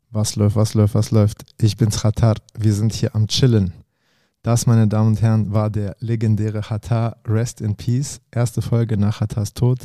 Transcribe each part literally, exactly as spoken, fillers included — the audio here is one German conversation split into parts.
Was läuft, was läuft, was läuft? Ich bin's Khatar. Wir sind hier am Chillen. Das, meine Damen und Herren, war der legendäre Khatar. Rest in Peace. Erste Folge nach Khatars Tod.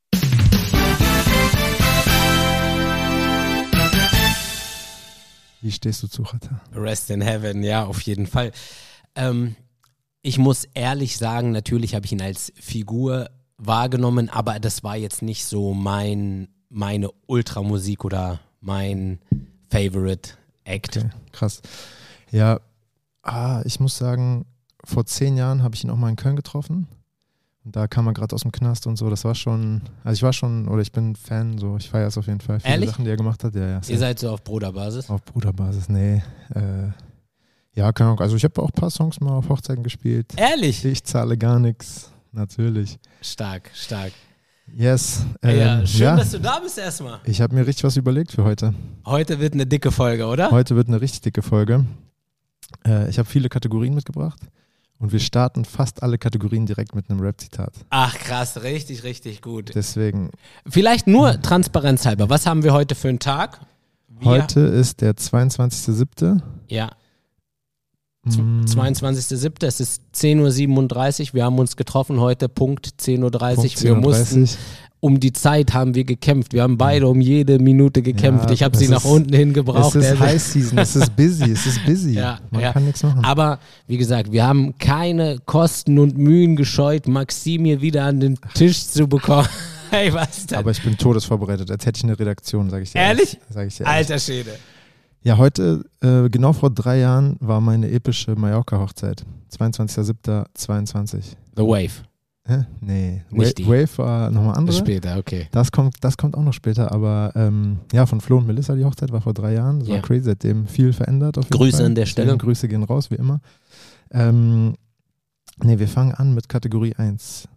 Wie stehst du zu Khatar? Rest in Heaven, ja, auf jeden Fall. Ähm, ich muss ehrlich sagen, natürlich habe ich ihn als Figur wahrgenommen, aber das war jetzt nicht so mein, meine Ultramusik oder mein Favorite Act. Okay, krass. Ja, ah, ich muss sagen, vor zehn Jahren habe ich ihn auch mal in Köln getroffen. Und da kam er gerade aus dem Knast und so. Das war schon, also ich war schon, oder ich bin Fan, so, ich feiere es auf jeden Fall. Viele Ehrlich? Sachen, die er gemacht hat. Ja, ja, Ihr seid so auf Bruderbasis? Auf Bruderbasis, nee. Äh, ja, keine Ahnung. Also ich habe auch ein paar Songs mal auf Hochzeiten gespielt. Ehrlich? Ich zahle gar nichts, natürlich. Stark, stark. Yes. Ähm, ja, schön, ja. dass du da bist erstmal. Ich habe mir richtig was überlegt für heute. Heute wird eine dicke Folge, oder? Heute wird eine richtig dicke Folge. Äh, ich habe viele Kategorien mitgebracht und wir starten fast alle Kategorien direkt mit einem Rap-Zitat. Ach krass, richtig, richtig gut. Deswegen. Vielleicht nur transparenzhalber, was haben wir heute für einen Tag? Wir Heute ist der zweiundzwanzigster siebte Ja. Mm, zweiundzwanzigster siebte Es ist zehn Uhr siebenunddreißig. Wir haben uns getroffen heute, Punkt zehn Uhr dreißig. Punkt Wir zehn Uhr dreißig. mussten, um die Zeit haben wir gekämpft. Wir haben beide um jede Minute gekämpft. Ja, ich habe es sie nach ist- unten hin gebraucht. Es ist Der- High Season, es ist busy, es ist busy. Ja, Man ja. kann nichts machen. Aber wie gesagt, wir haben keine Kosten und Mühen gescheut, Maxim hier wieder an den Tisch zu bekommen. Hey, was denn? Aber ich bin todesvorbereitet, als hätte ich eine Redaktion, sage ich dir. Ehrlich? Sag ich dir ehrlich. Alter Schäde. Ja, heute, äh, genau vor drei Jahren, war meine epische Mallorca-Hochzeit. zweiundzwanzigster siebter zweiundzwanzig. The Wave. Hä? Nee, Nicht Wa- die. Wave war nochmal andere. Später, okay. Das kommt, das kommt auch noch später, aber ähm, ja, von Flo und Melissa die Hochzeit war vor drei Jahren. Das Ja. war crazy, seitdem viel verändert auf jeden Grüße Fall. an der Stelle. Deswegen Grüße gehen raus, wie immer. Ähm, ne, wir fangen an mit Kategorie eins.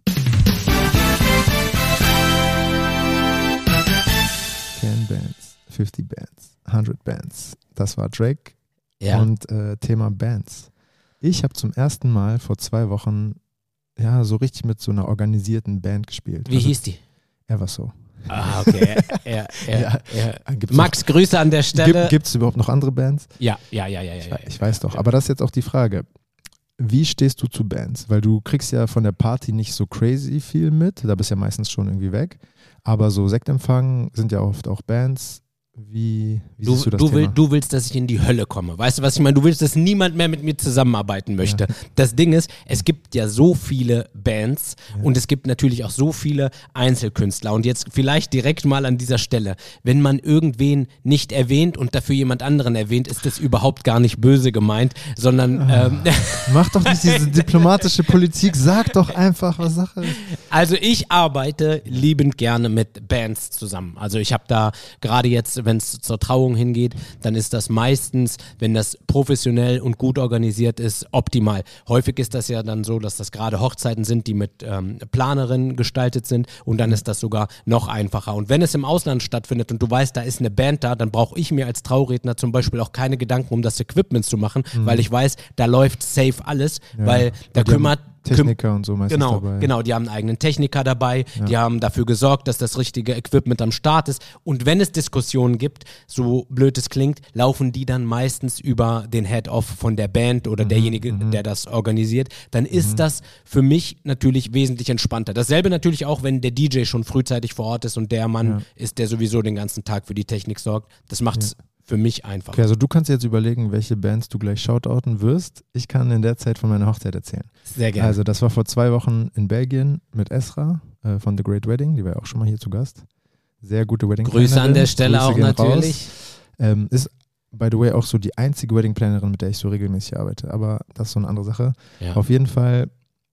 zehn Bands, fünfzig Bands, hundert Bands. Das war Drake Ja. und äh, Thema Bands. Ich habe zum ersten Mal vor zwei Wochen ja so richtig mit so einer organisierten Band gespielt. Wie also, hieß die? Everso. Ah, okay. Ja, ja, Ja. ja. Gibt's Max, Grüße an der Stelle. Gibt es überhaupt noch andere Bands? ja, ja, ja, ja. Ich, ja, wei- ja. ich weiß doch, aber das ist jetzt auch die Frage. Wie stehst du zu Bands? Weil du kriegst ja von der Party nicht so crazy viel mit, da bist ja meistens schon irgendwie weg, aber so Sektempfang sind ja oft auch Bands. Wie, wie Du, siehst du das du, Thema? will, du willst, dass ich in die Hölle komme. Weißt du, was ich meine? Du willst, dass niemand mehr mit mir zusammenarbeiten möchte. Das Ding ist, es gibt ja so viele Bands Ja. und es gibt natürlich auch so viele Einzelkünstler. Und jetzt vielleicht direkt mal an dieser Stelle, wenn man irgendwen nicht erwähnt und dafür jemand anderen erwähnt, ist das überhaupt gar nicht böse gemeint, sondern ähm, Mach doch nicht diese diplomatische Politik, sag doch einfach, was Sache ist. also ich arbeite liebend gerne mit Bands zusammen. Also ich habe da gerade jetzt, wenn es zur Trauung hingeht, dann ist das meistens, wenn das professionell und gut organisiert ist, optimal. Häufig ist das ja dann so, dass das gerade Hochzeiten sind, die mit ähm, Planerinnen gestaltet sind und dann ist das sogar noch einfacher. Und wenn es im Ausland stattfindet und du weißt, da ist eine Band da, dann brauche ich mir als Trauredner zum Beispiel auch keine Gedanken um das Equipment zu machen, weil ich weiß, da läuft safe alles, Ja. weil da Die haben kümmert Techniker und so meistens Genau, dabei. genau, die haben einen eigenen Techniker dabei, Ja. die haben dafür gesorgt, dass das richtige Equipment am Start ist und wenn es Diskussionen gibt, so blöd es klingt, laufen die dann meistens über den Head-Off von der Band oder Mhm, derjenige, der das organisiert, dann ist das für mich natürlich wesentlich entspannter. Dasselbe natürlich auch, wenn der D J schon frühzeitig vor Ort ist und der Mann Ja. ist, der sowieso den ganzen Tag für die Technik sorgt, das macht es für mich einfach. Okay, also du kannst jetzt überlegen, welche Bands du gleich shoutouten wirst. Ich kann in der Zeit von meiner Hochzeit erzählen. Sehr gerne. Also das war vor zwei Wochen in Belgien mit Esra äh, von The Great Wedding, die war ja auch schon mal hier zu Gast. Sehr gute wedding Grüße an der Stelle Grüße auch gehen natürlich. Raus. Ähm, ist, by the way, auch so die einzige Wedding-Plannerin, mit der ich so regelmäßig arbeite. Aber das ist so eine andere Sache. Ja. Auf jeden Fall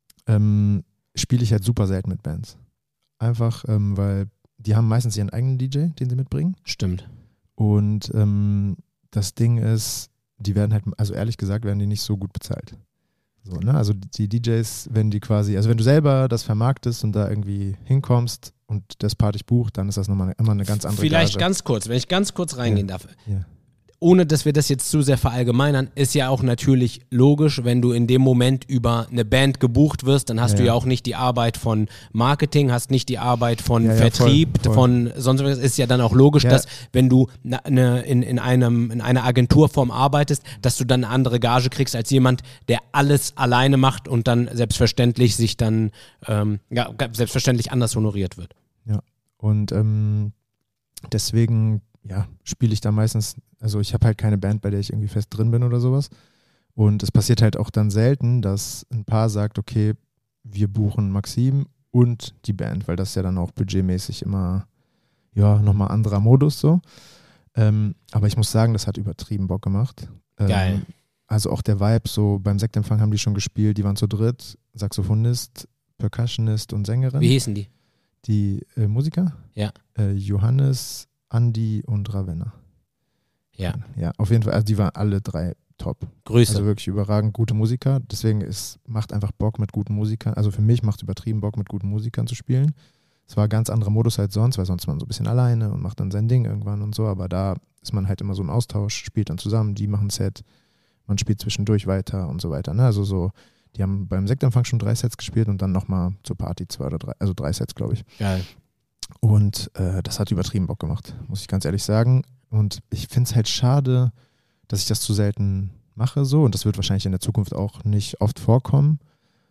ähm, spiele ich halt super selten mit Bands. Einfach, ähm, weil die haben meistens ihren eigenen D J, den sie mitbringen. Stimmt. Und ähm, das Ding ist, die werden halt, also ehrlich gesagt, werden die nicht so gut bezahlt. So, ne? Also die D Js, wenn die quasi, also wenn du selber das vermarktest und da irgendwie hinkommst und das Part dich bucht, dann ist das nochmal immer eine ganz andere Vielleicht Gage. ganz kurz, wenn ich ganz kurz reingehen darf. Ja. ohne dass wir das jetzt zu sehr verallgemeinern, ist ja auch natürlich logisch, wenn du in dem Moment über eine Band gebucht wirst, dann hast ja, du ja ja auch nicht die Arbeit von Marketing, hast nicht die Arbeit von ja, ja, Vertrieb, voll, voll. von sonst was. Ist ja dann auch logisch, ja. dass wenn du ne, ne, in, in, einem, in einer Agenturform arbeitest, dass du dann eine andere Gage kriegst als jemand, der alles alleine macht und dann selbstverständlich sich dann ähm, ja, selbstverständlich anders honoriert wird. Ja, und ähm, deswegen ja, spiele ich da meistens, also ich habe halt keine Band, bei der ich irgendwie fest drin bin oder sowas. Und es passiert halt auch dann selten, dass ein Paar sagt, okay, wir buchen Maxim und die Band, weil das ja dann auch budgetmäßig immer, ja, nochmal anderer Modus so. Ähm, aber ich muss sagen, das hat übertrieben Bock gemacht. Ähm, Geil. Also auch der Vibe, so beim Sektempfang haben die schon gespielt, die waren zu dritt, Saxophonist, Percussionist und Sängerin. Wie hießen die? Die äh, Musiker? Ja. Äh, Johannes, Andi und Ravenna. Ja. Ja, auf jeden Fall, also die waren alle drei top. Grüße. Also wirklich überragend gute Musiker. Deswegen es macht einfach Bock mit guten Musikern. Also für mich macht es übertrieben Bock mit guten Musikern zu spielen. Es war ein ganz anderer Modus als sonst, weil sonst ist man so ein bisschen alleine und macht dann sein Ding irgendwann und so. Aber da ist man halt immer so im Austausch, spielt dann zusammen, die machen ein Set, man spielt zwischendurch weiter und so weiter. Ne? Also so, die haben beim Sektempfang schon drei Sets gespielt und dann nochmal zur Party zwei oder drei, also drei Sets, glaube ich. Geil. Und äh, das hat übertrieben Bock gemacht, muss ich ganz ehrlich sagen. Und ich finde es halt schade, dass ich das zu selten mache so. Und das wird wahrscheinlich in der Zukunft auch nicht oft vorkommen.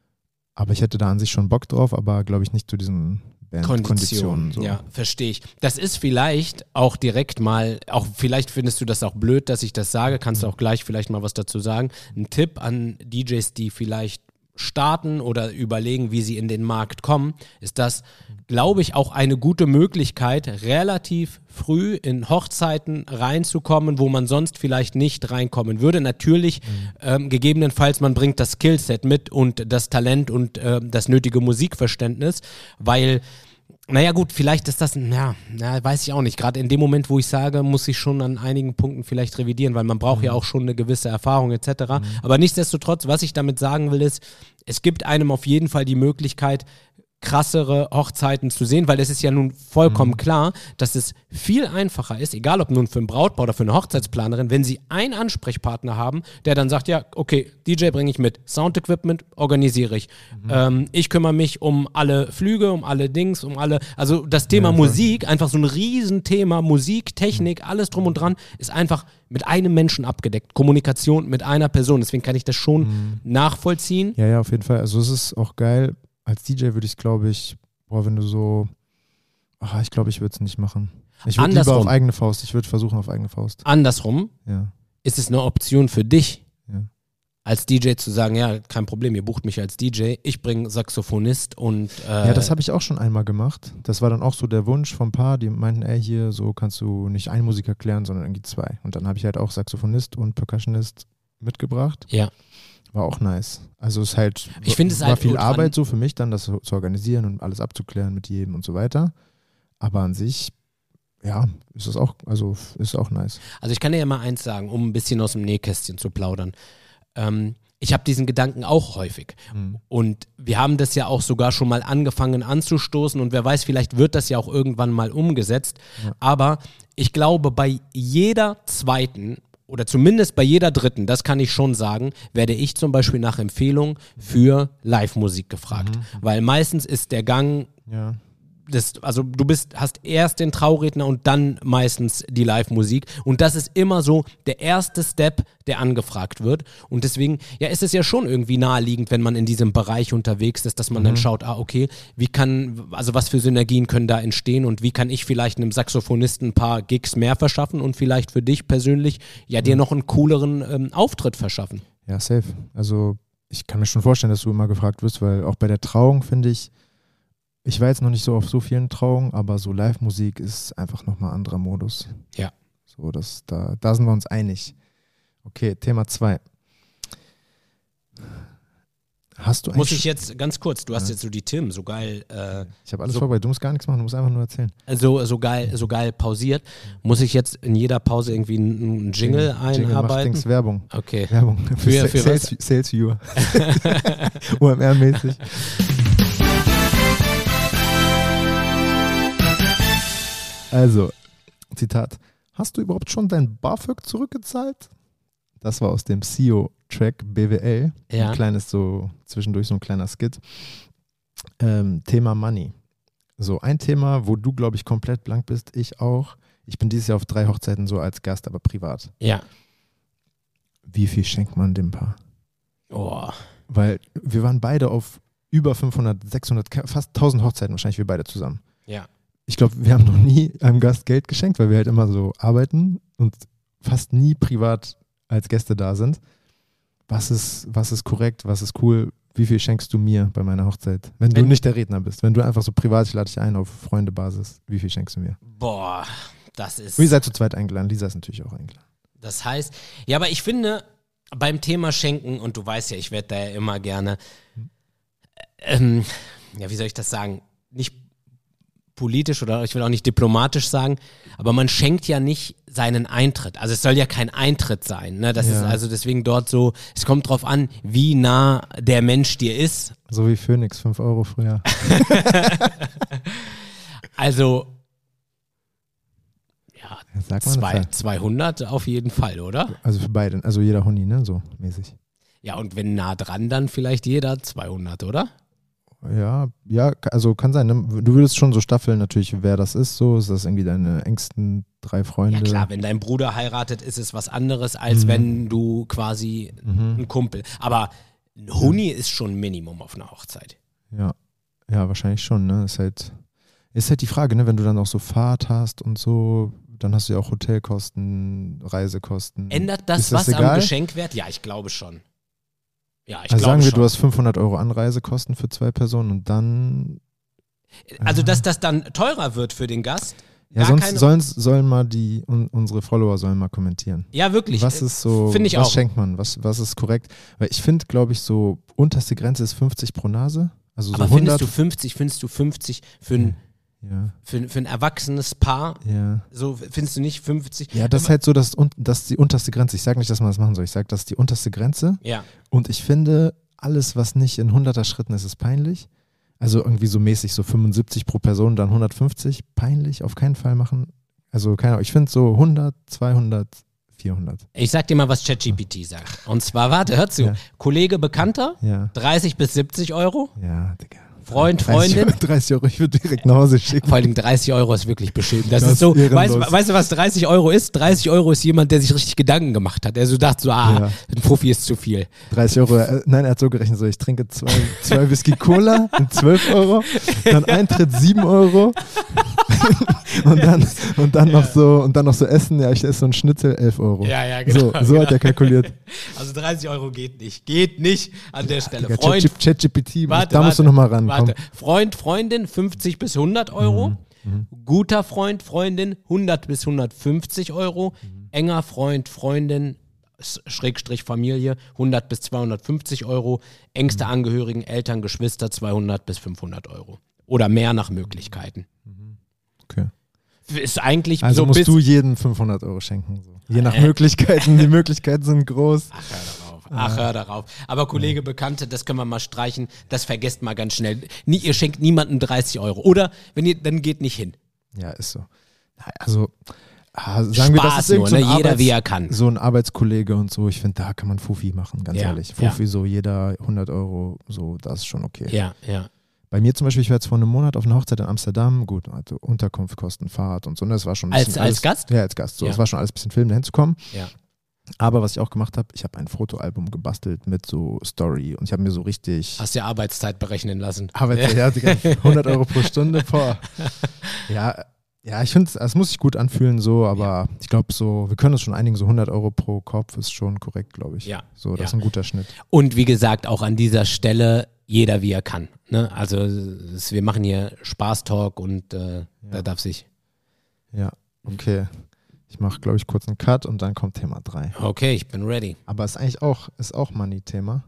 Aber ich hätte da an sich schon Bock drauf, aber glaube ich nicht zu diesen Bandkonditionen. So. Ja, verstehe ich. Das ist vielleicht auch direkt mal, auch vielleicht findest du das auch blöd, dass ich das sage, kannst du auch gleich vielleicht mal was dazu sagen. Ein Tipp an D Js, die vielleicht starten oder überlegen, wie sie in den Markt kommen, ist das, glaube ich, auch eine gute Möglichkeit, relativ früh in Hochzeiten reinzukommen, wo man sonst vielleicht nicht reinkommen würde. Natürlich, mhm. ähm, gegebenenfalls, man bringt das Skillset mit und das Talent und äh, das nötige Musikverständnis, weil naja gut, vielleicht ist das, ja, ja, weiß ich auch nicht. Gerade in dem Moment, wo ich sage, muss ich schon an einigen Punkten vielleicht revidieren, weil man braucht mhm. ja auch schon eine gewisse Erfahrung et cetera. Mhm. Aber nichtsdestotrotz, was ich damit sagen will, ist, es gibt einem auf jeden Fall die Möglichkeit, krassere Hochzeiten zu sehen, weil es ist ja nun vollkommen mhm. klar, dass es viel einfacher ist, egal ob nun für ein Brautpaar oder für eine Hochzeitsplanerin, wenn sie einen Ansprechpartner haben, der dann sagt, ja, okay, D J bringe ich mit, Soundequipment organisiere ich, mhm. ähm, ich kümmere mich um alle Flüge, um alle Dings, um alle, also das Thema ja, Musik, ja. einfach so ein Riesenthema, Musik, Technik, alles drum und dran, ist einfach mit einem Menschen abgedeckt, Kommunikation mit einer Person, deswegen kann ich das schon mhm. nachvollziehen. Ja, ja, auf jeden Fall, also es ist auch geil. Als D J würde ich, glaube ich, boah, wenn du so, ach, ich glaube, ich würde es nicht machen. Ich würde lieber auf eigene Faust, ich würde versuchen auf eigene Faust. Andersrum ja. ist es eine Option für dich, ja. als D J zu sagen, ja, kein Problem, ihr bucht mich als D J, ich bringe Saxophonist und äh ja, das habe ich auch schon einmal gemacht. Das war dann auch so der Wunsch vom Paar, die meinten, ey, hier, so kannst du nicht einen Musiker klären, sondern irgendwie zwei. Und dann habe ich halt auch Saxophonist und Percussionist mitgebracht. Ja. War auch nice. Also es ist halt, ich finde es war halt viel Arbeit so für mich dann, das zu organisieren und alles abzuklären mit jedem und so weiter. Aber an sich, ja, ist das auch, also ist auch nice. Also ich kann dir ja mal eins sagen, um ein bisschen aus dem Nähkästchen zu plaudern. Ähm, ich habe diesen Gedanken auch häufig. Mhm. Und wir haben das ja auch sogar schon mal angefangen anzustoßen und wer weiß, vielleicht wird das ja auch irgendwann mal umgesetzt. Ja. Aber ich glaube, bei jeder zweiten oder zumindest bei jeder dritten, das kann ich schon sagen, werde ich zum Beispiel nach Empfehlung für Live-Musik gefragt. Mhm. Weil meistens ist der Gang, ja. das, also du bist, hast erst den Trauredner und dann meistens die Live-Musik. Und das ist immer so der erste Step, der angefragt wird. Und deswegen, ja, ist es ja schon irgendwie naheliegend, wenn man in diesem Bereich unterwegs ist, dass man mhm. dann schaut, ah, okay, wie kann, also was für Synergien können da entstehen und wie kann ich vielleicht einem Saxophonisten ein paar Gigs mehr verschaffen und vielleicht für dich persönlich ja dir noch einen cooleren ähm, Auftritt verschaffen. Ja, safe. Also ich kann mir schon vorstellen, dass du immer gefragt wirst, weil auch bei der Trauung finde ich, ich war jetzt noch nicht so auf so vielen Trauungen, aber so Live-Musik ist einfach nochmal ein anderer Modus. Ja. So, das, da, da sind wir uns einig. Okay, Thema zwei. Hast du Muss ich jetzt, ganz kurz, du hast ja. jetzt so die Tim so geil. Äh, ich habe alles so, vorbereitet, du musst gar nichts machen, du musst einfach nur erzählen. So, so, geil, so geil pausiert. Muss ich jetzt in jeder Pause irgendwie einen Jingle einarbeiten? Jingle macht Dings Werbung. Okay. Werbung. Für, für, für Sales, was? Sales Viewer. O M R-mäßig. Also, Zitat. Hast du überhaupt schon dein BAföG zurückgezahlt? Das war aus dem C E O-Track B W L. Ja. Ein kleines so, zwischendurch so ein kleiner Skit. Ähm, Thema Money. So ein Thema, wo du, glaube ich, komplett blank bist. Ich auch. Ich bin dieses Jahr auf drei Hochzeiten so als Gast, aber privat. Ja. Wie viel schenkt man dem Paar? Oh. Weil wir waren beide auf über fünfhundert, sechshundert, fast tausend Hochzeiten wahrscheinlich wir beide zusammen. Ja. Ich glaube, wir haben noch nie einem Gast Geld geschenkt, weil wir halt immer so arbeiten und fast nie privat als Gäste da sind. Was ist, was ist korrekt, was ist cool? Wie viel schenkst du mir bei meiner Hochzeit? Wenn, wenn du nicht der Redner bist, wenn du einfach so privat, ich lade dich ein auf Freundebasis, wie viel schenkst du mir? Boah, das ist... Und ihr seid zu zweit eingeladen, Lisa ist natürlich auch eingeladen. Das heißt, ja, aber ich finde, beim Thema Schenken, und du weißt ja, ich werde da ja immer gerne, ähm, ja, wie soll ich das sagen, nicht politisch oder ich will auch nicht diplomatisch sagen, aber man schenkt ja nicht seinen Eintritt. Also es soll ja kein Eintritt sein. Ne? Das Ja. ist also deswegen dort so, es kommt drauf an, wie nah der Mensch dir ist. So wie Phoenix, fünf Euro früher. Also, ja, Sag mal eine zwei, Zahl. zweihundert auf jeden Fall, oder? Also für beide, also jeder Huni, ne, so mäßig. Ja, und wenn nah dran, dann vielleicht jeder zweihundert, oder? Ja, ja, also kann sein. Ne? Du würdest schon so staffeln, natürlich, wer das ist, so. Ist das irgendwie deine engsten drei Freunde? Ja klar, wenn dein Bruder heiratet, ist es was anderes, als Mhm. wenn du quasi Mhm. ein Kumpel. Aber ein Huni ist schon ein Minimum auf einer Hochzeit. Ja, ja, wahrscheinlich schon, ne? Ist halt, ist halt die Frage, ne? Wenn du dann auch so Fahrt hast und so, dann hast du ja auch Hotelkosten, Reisekosten. Ändert das, Ist das was egal? am Geschenkwert? Ja, ich glaube schon. Ja, ich Also glaube sagen wir, schon. du hast fünfhundert Euro Anreisekosten für zwei Personen und dann, Also, dass das dann teurer wird für den Gast? ja, Gar sonst keine- sollen, sollen mal die, un, unsere Follower sollen mal kommentieren. Ja, wirklich. Was ist so, Finde ich was auch. schenkt man, was, was ist korrekt? Weil ich finde, glaube ich, so unterste Grenze ist fünfzig pro Nase. Also so Aber hundert. findest du fünfzig, findest du fünfzig für ein, Ja, für, für ein erwachsenes Paar? ja. So findest du nicht fünfzig? Ja, das ist halt so, dass un- das ist die unterste Grenze. Ich sage nicht, dass man das machen soll. Ich sage, das ist die unterste Grenze. Ja. Und ich finde, alles, was nicht in hunderter Schritten ist, ist peinlich. Also irgendwie so mäßig, so fünfundsiebzig pro Person, dann hundertfünfzig. Peinlich, auf keinen Fall machen. Also keine Ahnung, ich finde so hundert, zweihundert, vierhundert. Ich sag dir mal, was ChatGPT sagt. Und zwar, warte, hör zu. Ja. Kollege, Bekannter, Ja, dreißig bis siebzig Euro. ja, Digga. Freund, dreißig Freundin. Euro, dreißig Euro, ich würde direkt nach Hause schicken. Vor allem dreißig Euro ist wirklich beschämend. Das, Das ist so, ist ehrenlos. weißt, weißt du, was dreißig Euro ist? dreißig Euro ist jemand, der sich richtig Gedanken gemacht hat. Der so dachte so, ah, Ja. ein Fuffi ist zu viel. dreißig Euro, äh, nein, er hat so gerechnet, so ich trinke zwei, zwei Whisky Cola und zwölf Euro, dann Eintritt sieben Euro und dann, und dann noch so und dann noch so Essen, ja, ich esse so ein Schnitzel, elf Euro. Ja, ja, genau, So, so genau. hat er kalkuliert. Also dreißig Euro geht nicht. Geht nicht an der Stelle. Digga, Freund, Chat- ChatGPT, warte, da musst du warte, nochmal ran. warte. Komm. Freund, Freundin, fünfzig bis hundert Euro. Mhm. Guter Freund, Freundin, hundert bis hundertfünfzig Euro. Mhm. Enger Freund, Freundin, S- Schrägstrich Familie, hundert bis zweihundertfünfzig Euro. Engste Mhm. Angehörigen, Eltern, Geschwister, zweihundert bis fünfhundert Euro. Oder mehr nach Möglichkeiten. Okay. Ist eigentlich Also so musst bis... du jedem fünfhundert Euro schenken. So. Je nach Äh. Möglichkeiten, die Möglichkeiten sind groß. Ach, hör darauf. Ach, hör darauf. Aber Kollege, Bekannte, das können wir mal streichen. Das vergesst mal ganz schnell. Nie, ihr schenkt niemandem dreißig Euro. Oder, wenn ihr, dann geht nicht hin. Ja, ist so. Also, ah, sagen wir, das Spaß ist irgend nur, so ein ne? Jeder Arbeits- wie er kann. So ein Arbeitskollege und so, ich finde, da kann man Fufi machen, ganz Ja, ehrlich. ja. Fufi, so jeder hundert Euro, so, das ist schon okay. Ja, ja. Bei mir zum Beispiel, ich war jetzt vor einem Monat auf einer Hochzeit in Amsterdam, gut, also Unterkunft, Kosten, Fahrt und so, ne, das war schon ein Als- bisschen als alles, Gast? Ja, als Gast, so, Ja. es war schon alles ein bisschen Film, dahin zu kommen. Ja. Aber was ich auch gemacht habe, ich habe ein Fotoalbum gebastelt mit so Story und ich habe mir so richtig Hast ja Arbeitszeit berechnen lassen. Arbeitszeit, ja, Digga, hundert Euro pro Stunde, boah. Ja, ja, ich finde, es muss sich gut anfühlen so, aber ich glaube so, wir können uns schon einigen, so hundert Euro pro Kopf ist schon korrekt, glaube ich. Ja, So, das ja. ist ein guter Schnitt. Und wie gesagt, auch an dieser Stelle jeder wie er kann. Ne? Also es, wir machen hier Spaß-Talk und äh, da darf sich. Ja, okay. Ich mache, glaube ich, kurz einen Cut und dann kommt Thema drei. Okay, ich bin ready. Aber ist eigentlich auch, ist auch Money-Thema.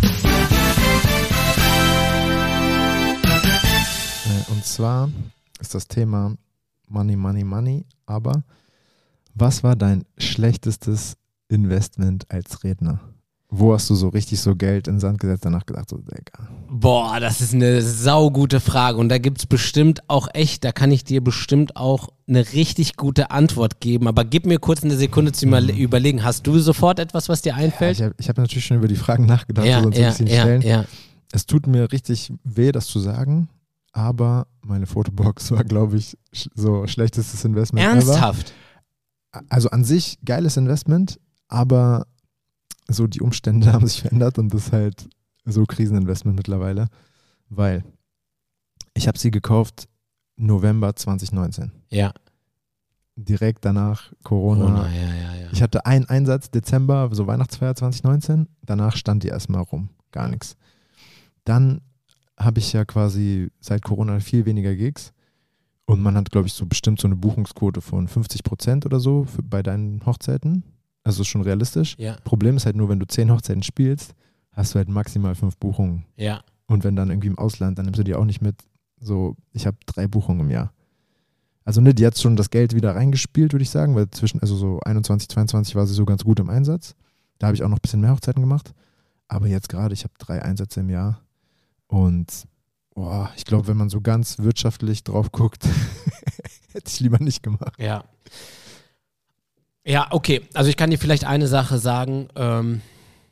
Äh, Und zwar ist das Thema Money, Money, Money. Aber was war dein schlechtestes Investment als Redner? Wo hast du so richtig so Geld in den Sand gesetzt, danach gedacht, so, Digga. Boah, das ist eine saugute Frage und da gibt es bestimmt auch echt, da kann ich dir bestimmt auch eine richtig gute Antwort geben, aber gib mir kurz eine Sekunde zu mal überlegen. Hast du sofort etwas, was dir einfällt? Ja, ich habe ich hab natürlich schon über die Fragen nachgedacht, ja, sonst ja, ein bisschen ja, stellen. ja. Es tut mir richtig weh, das zu sagen, aber meine Fotobox war, glaube ich, sch- so schlechtestes Investment Ernsthaft? ever. Also an sich geiles Investment, aber so die Umstände haben sich verändert und das ist halt so Kriseninvestment mittlerweile, weil ich habe sie gekauft November zwanzig neunzehn. Ja. Direkt danach Corona. Corona, ja, ja, ja. Ich hatte einen Einsatz Dezember, so Weihnachtsfeier zwanzig neunzehn. Danach stand die erstmal rum. Gar nichts. Dann habe ich ja quasi seit Corona viel weniger Gigs. Und man hat, glaube ich, so bestimmt so eine Buchungsquote von fünfzig Prozent oder so für, bei deinen Hochzeiten. Also ist schon realistisch. Ja. Problem ist halt nur, wenn du zehn Hochzeiten spielst, hast du halt maximal fünf Buchungen. Ja. Und wenn dann irgendwie im Ausland, dann nimmst du die auch nicht mit. So, ich habe drei Buchungen im Jahr. Also ne, die hat schon das Geld wieder reingespielt, würde ich sagen, weil zwischen, also so einundzwanzig, zweiundzwanzig war sie so ganz gut im Einsatz. Da habe ich auch noch ein bisschen mehr Hochzeiten gemacht. Aber jetzt gerade, ich habe drei Einsätze im Jahr. Und boah, ich glaube, wenn man so ganz wirtschaftlich drauf guckt, hätte ich lieber nicht gemacht. Ja. Ja, okay. Also ich kann dir vielleicht eine Sache sagen. Ähm,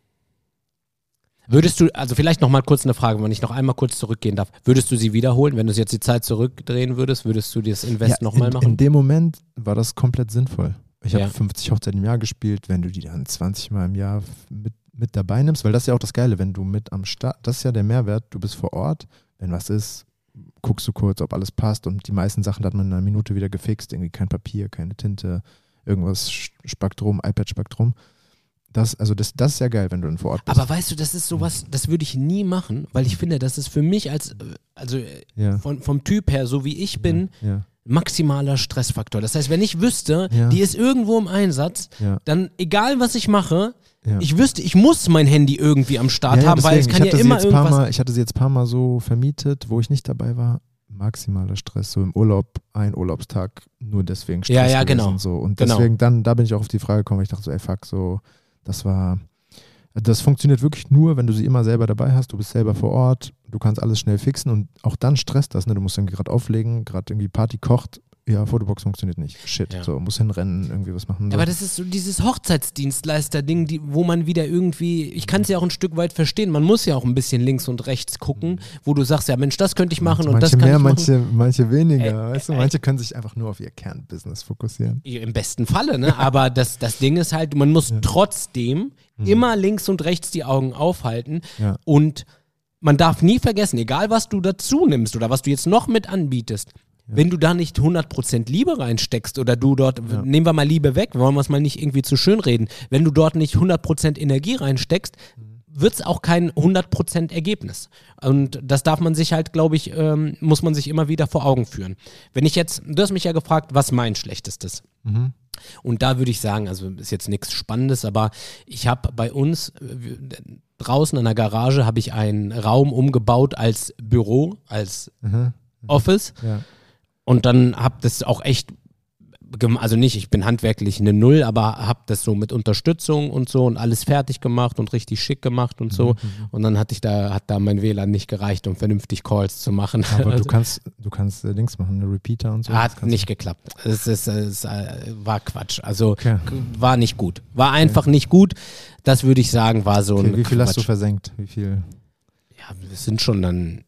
würdest du, also vielleicht noch mal kurz eine Frage, wenn ich noch einmal kurz zurückgehen darf. Würdest du sie wiederholen? Wenn du jetzt die Zeit zurückdrehen würdest, würdest du das Invest Ja, nochmal in, machen? in dem Moment war das komplett sinnvoll. Ich habe Ja. fünfzig Hochzeiten im Jahr gespielt, wenn du die dann zwanzig Mal im Jahr mit, mit dabei nimmst, weil das ist ja auch das Geile, wenn du mit am Start, das ist ja der Mehrwert, du bist vor Ort, wenn was ist, guckst du kurz, ob alles passt und die meisten Sachen hat man in einer Minute wieder gefixt, irgendwie kein Papier, keine Tinte, irgendwas spackt rum, iPad spackt rum. Das, also das, das ist ja geil, wenn du dann vor Ort bist. Aber weißt du, das ist sowas, das würde ich nie machen, weil ich finde, das ist für mich als, also ja. von, vom Typ her, so wie ich bin, ja. maximaler Stressfaktor. Das heißt, wenn ich wüsste, Ja. die ist irgendwo im Einsatz, Ja. dann egal was ich mache, Ja. ich wüsste, ich muss mein Handy irgendwie am Start Ja, ja, haben, weil es deswegen, kann ich ja hatte sie immer jetzt ein paar irgendwas... Mal, ich hatte sie jetzt ein paar Mal so vermietet, wo ich nicht dabei war. Maximaler Stress, so im Urlaub, ein Urlaubstag, nur deswegen Stress Ja, ja, gewesen, genau. so. Und Genau. deswegen, dann, da bin ich auch auf die Frage gekommen, weil ich dachte so, ey fuck, so, das war, das funktioniert wirklich nur, wenn du sie immer selber dabei hast, du bist selber vor Ort, du kannst alles schnell fixen und auch dann stresst das, ne, du musst irgendwie gerade auflegen, gerade irgendwie Party kocht, ja, Fotobox funktioniert nicht, shit, Ja. so, muss hinrennen, irgendwie was machen. Aber das ist so dieses Hochzeitsdienstleister-Ding, die, wo man wieder irgendwie, ich kann es ja auch ein Stück weit verstehen, man muss ja auch ein bisschen links und rechts gucken, wo du sagst, ja Mensch, das könnte ich machen und manche das kann mehr, ich machen. manche, manche weniger, Äh, weißt du, äh, manche können sich einfach nur auf ihr Kernbusiness fokussieren. Im besten Falle, ne? Aber das, das Ding ist halt, man muss trotzdem immer links und rechts die Augen aufhalten Ja. und man darf nie vergessen, egal was du dazu nimmst oder was du jetzt noch mit anbietest, wenn du da nicht hundert Prozent Liebe reinsteckst oder du dort, Ja. nehmen wir mal Liebe weg, wollen wir es mal nicht irgendwie zu schön reden, wenn du dort nicht hundert Prozent Energie reinsteckst, wird es auch kein hundert Prozent Ergebnis. Und das darf man sich halt, glaube ich, ähm, muss man sich immer wieder vor Augen führen. Wenn ich jetzt, du hast mich ja gefragt, was mein Schlechtestes? Mhm. Und da würde ich sagen, also ist jetzt nichts Spannendes, aber ich habe bei uns äh, draußen an der Garage habe ich einen Raum umgebaut als Büro, als Mhm. Office. Ja. Und dann hab das auch echt, gem- also nicht, ich bin handwerklich eine Null, aber hab das so mit Unterstützung und so und alles fertig gemacht und richtig schick gemacht und so. Und dann hatte ich da, hat da mein W L A N nicht gereicht, um vernünftig Calls zu machen. Aber Also, du kannst, du kannst äh, Dings machen, eine Repeater und so. Das hat kannst nicht geklappt. Es, ist, es äh, war Quatsch. Also Okay. k- war nicht gut. War einfach nicht gut. Das würde ich sagen, war so Okay, ein wie viel Quatsch. hast du versenkt? Wie viel? Ja, das sind schon dann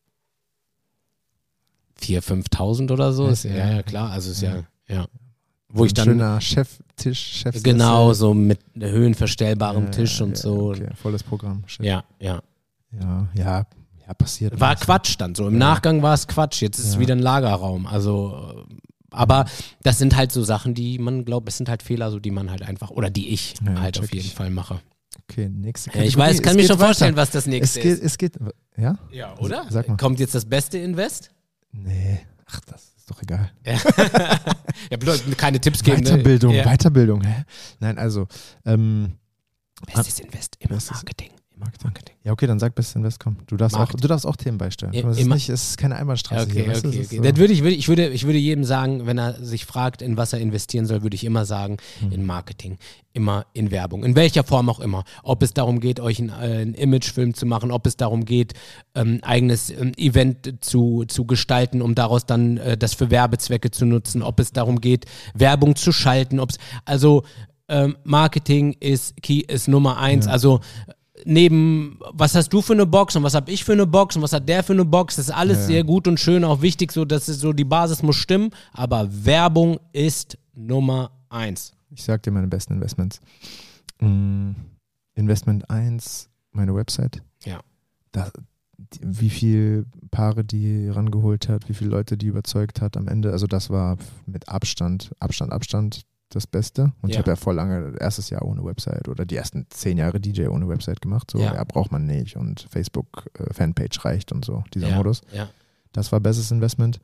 viertausend, fünftausend oder so. Ist, Ja, ja, ja. ja, klar. Also ist Ja. ja, ja. Wo ich Ein dann schöner Cheftisch, Chefsessel. genau so mit höhenverstellbarem Ja, Tisch und ja, so. Okay, volles Programm. Shit. Ja, ja. Ja, ja, ja, passiert. War alles. Quatsch dann so. Im Ja. Nachgang war es Quatsch. Jetzt ist es Ja. wieder ein Lagerraum. Also, äh, aber das sind halt so Sachen, die man glaubt, es sind halt Fehler, so die man halt einfach, oder die ich Ja, halt auf check jeden ich. Fall mache. Okay, nächste Ja, Kategorie. ich weiß, kann Es mir geht schon vorstellen, weiter. was das nächste Es geht, ist. es geht, ja? Ja, oder? Sag mal. Kommt jetzt das beste Invest? Nee, ach, das ist doch egal. Ja, bloß keine Tipps geben. ne? Weiterbildung, Ja. Weiterbildung, hä? Nein, also, ähm, Bestes Invest immer im Bestes- Marketing. Marketing. Marketing. Ja, okay, dann sag Best Invest, komm. Du darfst, auch, du darfst auch Themen beistellen. I- Aber es ist, immer- nicht, es ist keine Einbahnstraße Okay, hier. weißt du? okay, Es ist okay. so- Das würde ich, würde, ich, würde, ich würde jedem sagen, wenn er sich fragt, in was er investieren soll, würde ich immer sagen, Mhm. in Marketing, immer in Werbung, in welcher Form auch immer. Ob es darum geht, euch einen, äh, einen Imagefilm zu machen, ob es darum geht, ähm, eigenes ähm, Event zu, zu gestalten, um daraus dann äh, das für Werbezwecke zu nutzen, ob es darum geht, Werbung zu schalten, ob es, also ähm, Marketing ist Key, ist Nummer eins, Ja. also neben, was hast du für eine Box und was habe ich für eine Box und was hat der für eine Box, das ist alles Ja, ja. sehr gut und schön, auch wichtig, so dass es so, die Basis muss stimmen, aber Werbung ist Nummer eins. Ich sag dir meine besten Investments. Mm, Investment eins, meine Website. Ja. Da, die, wie viele Paare die rangeholt hat, wie viele Leute die überzeugt hat am Ende. Also das war mit Abstand, Abstand, Abstand das Beste. Und ich Ja. habe ja voll lange, erstes Jahr ohne Website oder die ersten zehn Jahre D J ohne Website gemacht. So, Ja. ja, braucht man nicht. Und Facebook äh, Fanpage reicht und so, dieser ja, Modus. Ja. Das war bestes Investment.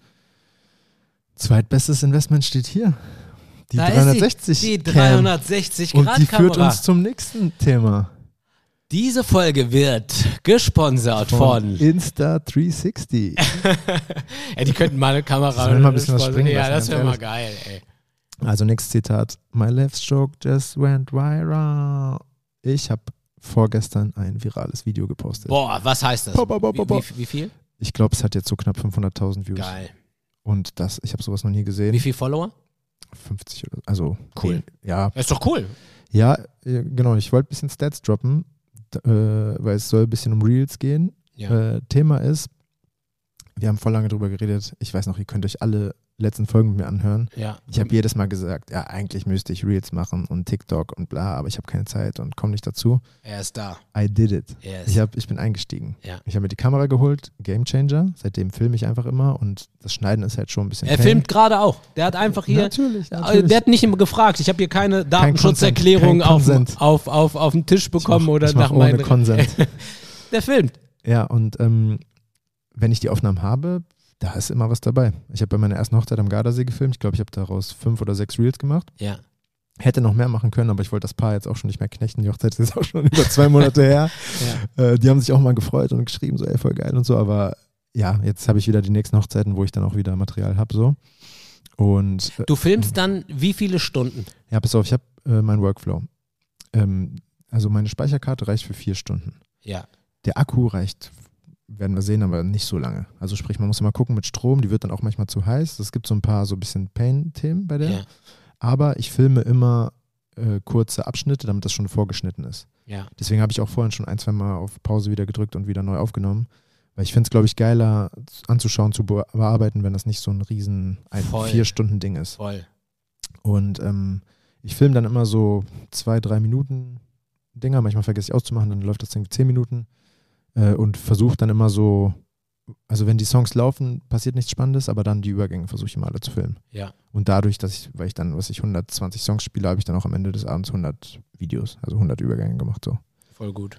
Zweitbestes Investment steht hier. Die Da ist dreihundertsechzig. Die Cam. dreihundertsechzig Und Grad die führt Kamera. uns zum nächsten Thema. Diese Folge wird gesponsert Von von. Insta dreihundertsechzig. Ja, die könnten mal eine Kamera. Sollen wir mal ein bisschen was sponsern. springen Ja, lassen, das ganz wäre mal ehrlich. geil, ey. Also nächstes Zitat. My left stroke just went viral. Ich habe vorgestern ein virales Video gepostet. Boah, was heißt das? Bo, bo, bo, bo, bo. Wie, wie, wie viel? Ich glaube, es hat jetzt so knapp fünfhunderttausend Views. Geil. Und das, ich habe sowas noch nie gesehen. Wie viel Follower? fünfzig oder also. Cool. zehn. Ja, Das ist doch cool. ja, äh, genau. Ich wollte ein bisschen Stats droppen, d- äh, weil es soll ein bisschen um Reels gehen. Ja. Äh, Thema ist, wir haben voll lange drüber geredet. Ich weiß noch, ihr könnt euch alle letzten Folgen mit mir anhören. ja. Ich habe jedes Mal gesagt, ja, eigentlich müsste ich Reels machen und TikTok und bla, aber ich habe keine Zeit und komme nicht dazu. Er ist da. I did it. Er ist. Ich, hab, ich bin eingestiegen. Ja. Ich habe mir die Kamera geholt, Game Changer. Seitdem filme ich einfach immer und das Schneiden ist halt schon ein bisschen Er Pain. filmt gerade auch. Der hat einfach hier. Natürlich, Äh, natürlich. Der hat nicht immer gefragt. Ich habe hier keine Datenschutzerklärung Kein auf, Consent. auf, auf, auf den Tisch bekommen ich mach, oder ich mach nach ohne meinem. Consent. Der filmt. Ja, und ähm, wenn ich die Aufnahmen habe, da ist immer was dabei. Ich habe bei meiner ersten Hochzeit am Gardasee gefilmt. Ich glaube, ich habe daraus fünf oder sechs Reels gemacht. Ja. Hätte noch mehr machen können, aber ich wollte das Paar jetzt auch schon nicht mehr knechten. Die Hochzeit ist jetzt auch schon über zwei Monate her. Ja. Äh, die haben sich auch mal gefreut und geschrieben, so ey, voll geil und so. Aber ja, jetzt habe ich wieder die nächsten Hochzeiten, wo ich dann auch wieder Material habe. So. Und äh, Du filmst dann wie viele Stunden? ja, pass auf, ich habe äh, meinen Workflow. Ähm, also meine Speicherkarte reicht für vier Stunden. Ja. Der Akku reicht, werden wir sehen, aber nicht so lange. Also sprich, man muss immer gucken mit Strom, die wird dann auch manchmal zu heiß. Es gibt so ein paar so ein bisschen Pain-Themen bei der. Ja. Aber ich filme immer äh, kurze Abschnitte, damit das schon vorgeschnitten ist. Ja. Deswegen habe ich auch vorhin schon ein, zwei Mal auf Pause wieder gedrückt und wieder neu aufgenommen. Weil ich finde es, glaube ich, geiler anzuschauen, zu be- bearbeiten, wenn das nicht so ein riesen ein Voll. vier Stunden Ding ist. Voll. Und ähm, ich filme dann immer so zwei, drei Minuten Dinger. Manchmal vergesse ich auszumachen, dann läuft das irgendwie zehn Minuten. Äh, und versuche dann immer so, also wenn die Songs laufen, passiert nichts Spannendes, aber dann die Übergänge versuche ich immer alle zu filmen. Ja. Und dadurch, dass ich, weil ich dann, was ich hundertzwanzig Songs spiele, habe ich dann auch am Ende des Abends hundert Videos, also hundert Übergänge gemacht. So. Voll gut.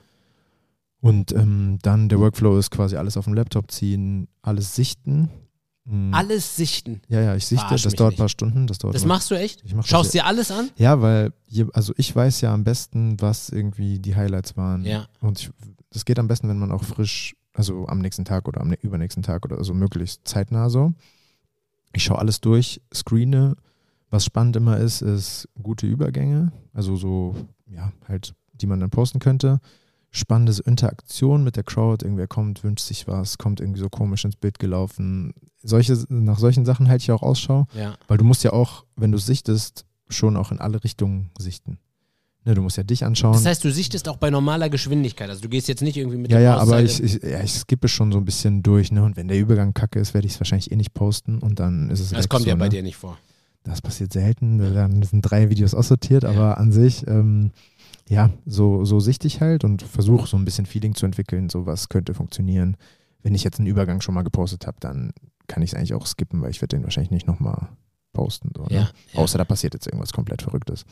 Und ähm, dann der Workflow ist quasi alles auf dem Laptop ziehen, alles sichten. Mhm. Alles sichten. Ja, ja, ich sichte, Verarsch das mich dauert nicht. ein paar Stunden. Das, dauert Das immer- machst du echt? ich mach das Schaust ja, dir alles an? ja, weil, je, also ich weiß ja am besten, was irgendwie die Highlights waren. Ja. Und ich, das geht am besten, wenn man auch frisch, also am nächsten Tag oder am ne- übernächsten Tag oder so möglichst zeitnah so. Ich schaue alles durch, screene. Was spannend immer ist, ist gute Übergänge, also so, ja, halt, die man dann posten könnte. Spannende so Interaktion mit der Crowd, irgendwer kommt, wünscht sich was, kommt irgendwie so komisch ins Bild gelaufen. Solche, nach solchen Sachen halte ich auch Ausschau, Ja. weil du musst ja auch, wenn du sichtest, schon auch in alle Richtungen sichten. Ne, du musst ja dich anschauen. Das heißt, du sichtest auch bei normaler Geschwindigkeit. Also du gehst jetzt nicht irgendwie mit ja, der ja, aber Mauszeile- ich, ich, ja, ich skippe schon so ein bisschen durch, ne? Und wenn der Übergang kacke ist, werde ich es wahrscheinlich eh nicht posten und dann ist es Das weg, kommt so, ja bei ne? dir nicht vor. Das passiert selten, dann sind drei Videos aussortiert, Ja. aber an sich, ähm, ja, so, so sichte ich halt und versuche so ein bisschen Feeling zu entwickeln, so was könnte funktionieren. Wenn ich jetzt einen Übergang schon mal gepostet habe, dann kann ich es eigentlich auch skippen, weil ich werde den wahrscheinlich nicht nochmal posten. So, ne? Ja, ja. Außer da passiert jetzt irgendwas komplett Verrücktes.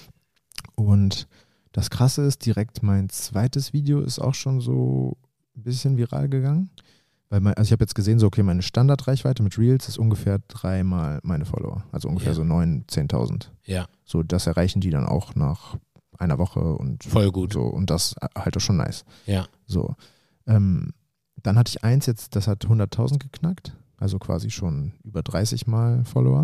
Und das Krasse ist, direkt mein zweites Video ist auch schon so ein bisschen viral gegangen. Weil mein, also ich habe jetzt gesehen, so okay, meine Standardreichweite mit Reels ist ungefähr dreimal meine Follower. Also ungefähr Ja. so neuntausend, zehntausend. Ja. So, das erreichen die dann auch nach einer Woche und voll gut. So, und das halt auch schon nice. Ja. So. Ähm, dann hatte ich eins jetzt, das hat hunderttausend geknackt, also quasi schon über dreißig Mal Follower.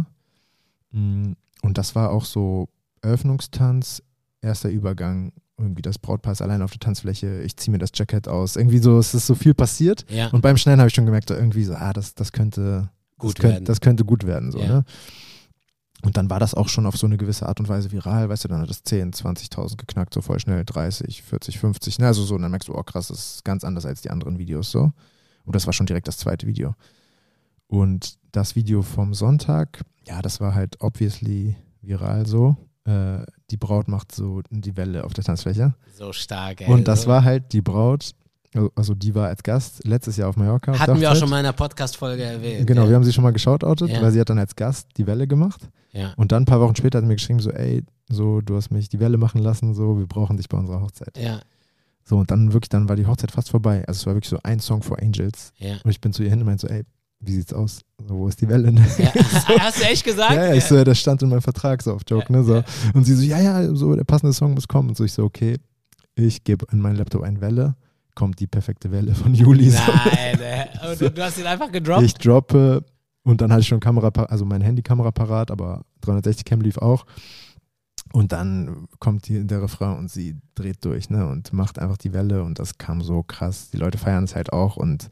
Und das war auch so Eröffnungstanz, erster Übergang, irgendwie das Brautpaar ist allein auf der Tanzfläche, ich ziehe mir das Jackett aus, irgendwie so, es ist so viel passiert. Ja. Und beim Schneiden habe ich schon gemerkt, irgendwie so, ah, das, das könnte gut das könnte, werden. das könnte gut werden. So, ja. ne? Und dann war das auch schon auf so eine gewisse Art und Weise viral, weißt du, dann hat das zehn, zwanzigtausend geknackt, so voll schnell, dreißig, vierzig, fünfzig, ne, also so, und dann merkst du, oh krass, das ist ganz anders als die anderen Videos, so. Und das war schon direkt das zweite Video. Und das Video vom Sonntag, ja, das war halt obviously viral so. Äh, die Braut macht so die Welle auf der Tanzfläche. So stark, ey. Und das so. war halt die Braut, also die war als Gast letztes Jahr auf Mallorca. Auf Hatten wir auch schon mal in einer Podcast-Folge erwähnt. Genau, ja. wir haben sie schon mal geshoutoutet, ja. weil sie hat dann als Gast die Welle gemacht. Ja. Und dann ein paar Wochen später hat sie mir geschrieben, so, ey, so, du hast mich die Welle machen lassen, so, wir brauchen dich bei unserer Hochzeit. Ja. So, und dann wirklich, dann war die Hochzeit fast vorbei. Also es war wirklich so ein Song for Angels. Ja. Und ich bin zu ihr hin und meinte so, ey, wie sieht's aus? So, wo ist die Welle? Ne? Ja. so. Hast du echt gesagt? Ja, ja, ich so, ja, das stand in meinem Vertrag, so auf Joke, ja, ne, so. Ja. Und sie so, ja, ja, so, der passende Song muss kommen. Und so, ich so, okay, ich gebe in meinen Laptop eine Welle, kommt die perfekte Welle von Juli. So. Nein, äh. Und du, du hast ihn einfach gedroppt? Ich droppe und dann hatte ich schon Kamera, also mein Handykamera parat, aber dreihundertsechzig Cam lief auch. Und dann kommt hier der Refrain und sie dreht durch, ne, und macht einfach die Welle und das kam so krass. Die Leute feiern es halt auch und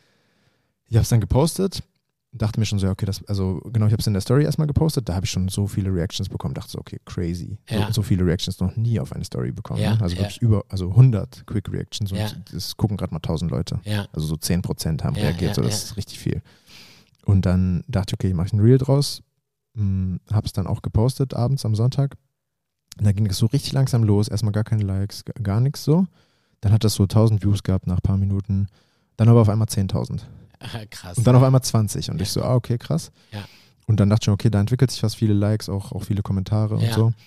ich habe es dann gepostet, dachte mir schon so, okay, das, also genau, ich habe es in der Story erstmal gepostet, da habe ich schon so viele Reactions bekommen, dachte so, okay, crazy. Ja. So, so viele Reactions noch nie auf eine Story bekommen. Ja, ne? Also ja. wirklich über, also hundert Quick Reactions und Ja. das gucken gerade mal tausend Leute. Ja. Also so zehn Prozent haben Ja, reagiert, ja, so das ja. ist richtig viel. Und dann dachte ich, okay, mache ich ein Reel draus, habe es dann auch gepostet abends am Sonntag. Und dann ging es so richtig langsam los, erstmal gar keine Likes, g- gar nichts so. Dann hat das so tausend Views gehabt nach ein paar Minuten, dann aber auf einmal zehntausend. Krass. Und dann auf einmal zwanzig. Und Ja. ich so, ah, okay, krass. Ja. Und dann dachte ich schon, okay, da entwickelt sich was, viele Likes, auch, auch viele Kommentare Ja. und so.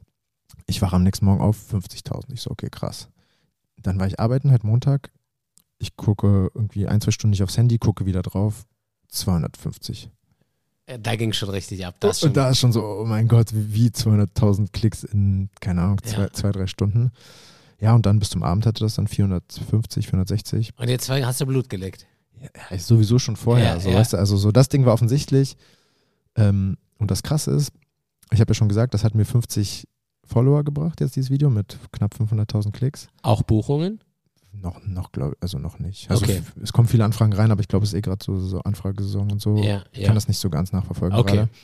Ich wache am nächsten Morgen auf, fünfzigtausend. Ich so, okay, krass. Dann war ich arbeiten, halt Montag. Ich gucke irgendwie ein, zwei Stunden nicht aufs Handy, gucke wieder drauf, zweihundertfünfzig. Da ging schon richtig ab. Das schon. Und da ist schon so, oh mein Gott, wie, wie zweihunderttausend Klicks in, keine Ahnung, zwei, Ja. zwei, drei Stunden. Ja, und dann bis zum Abend hatte das dann vierhundertfünfzig, vierhundertsechzig. Und jetzt hast du Blut geleckt. Ja, ist sowieso schon vorher. Ja, so, ja. Weißt du, also so das Ding war offensichtlich. Ähm, und das Krasse ist, ich habe ja schon gesagt, das hat mir fünfzig Follower gebracht, jetzt dieses Video mit knapp fünfhunderttausend Klicks. Auch Buchungen? Noch, noch glaube also noch nicht. Also Okay. f- es kommen viele Anfragen rein, aber ich glaube, es ist eh gerade so, so Anfragesaison und so. Ja, Ich ja. kann das nicht so ganz nachverfolgen Okay. gerade.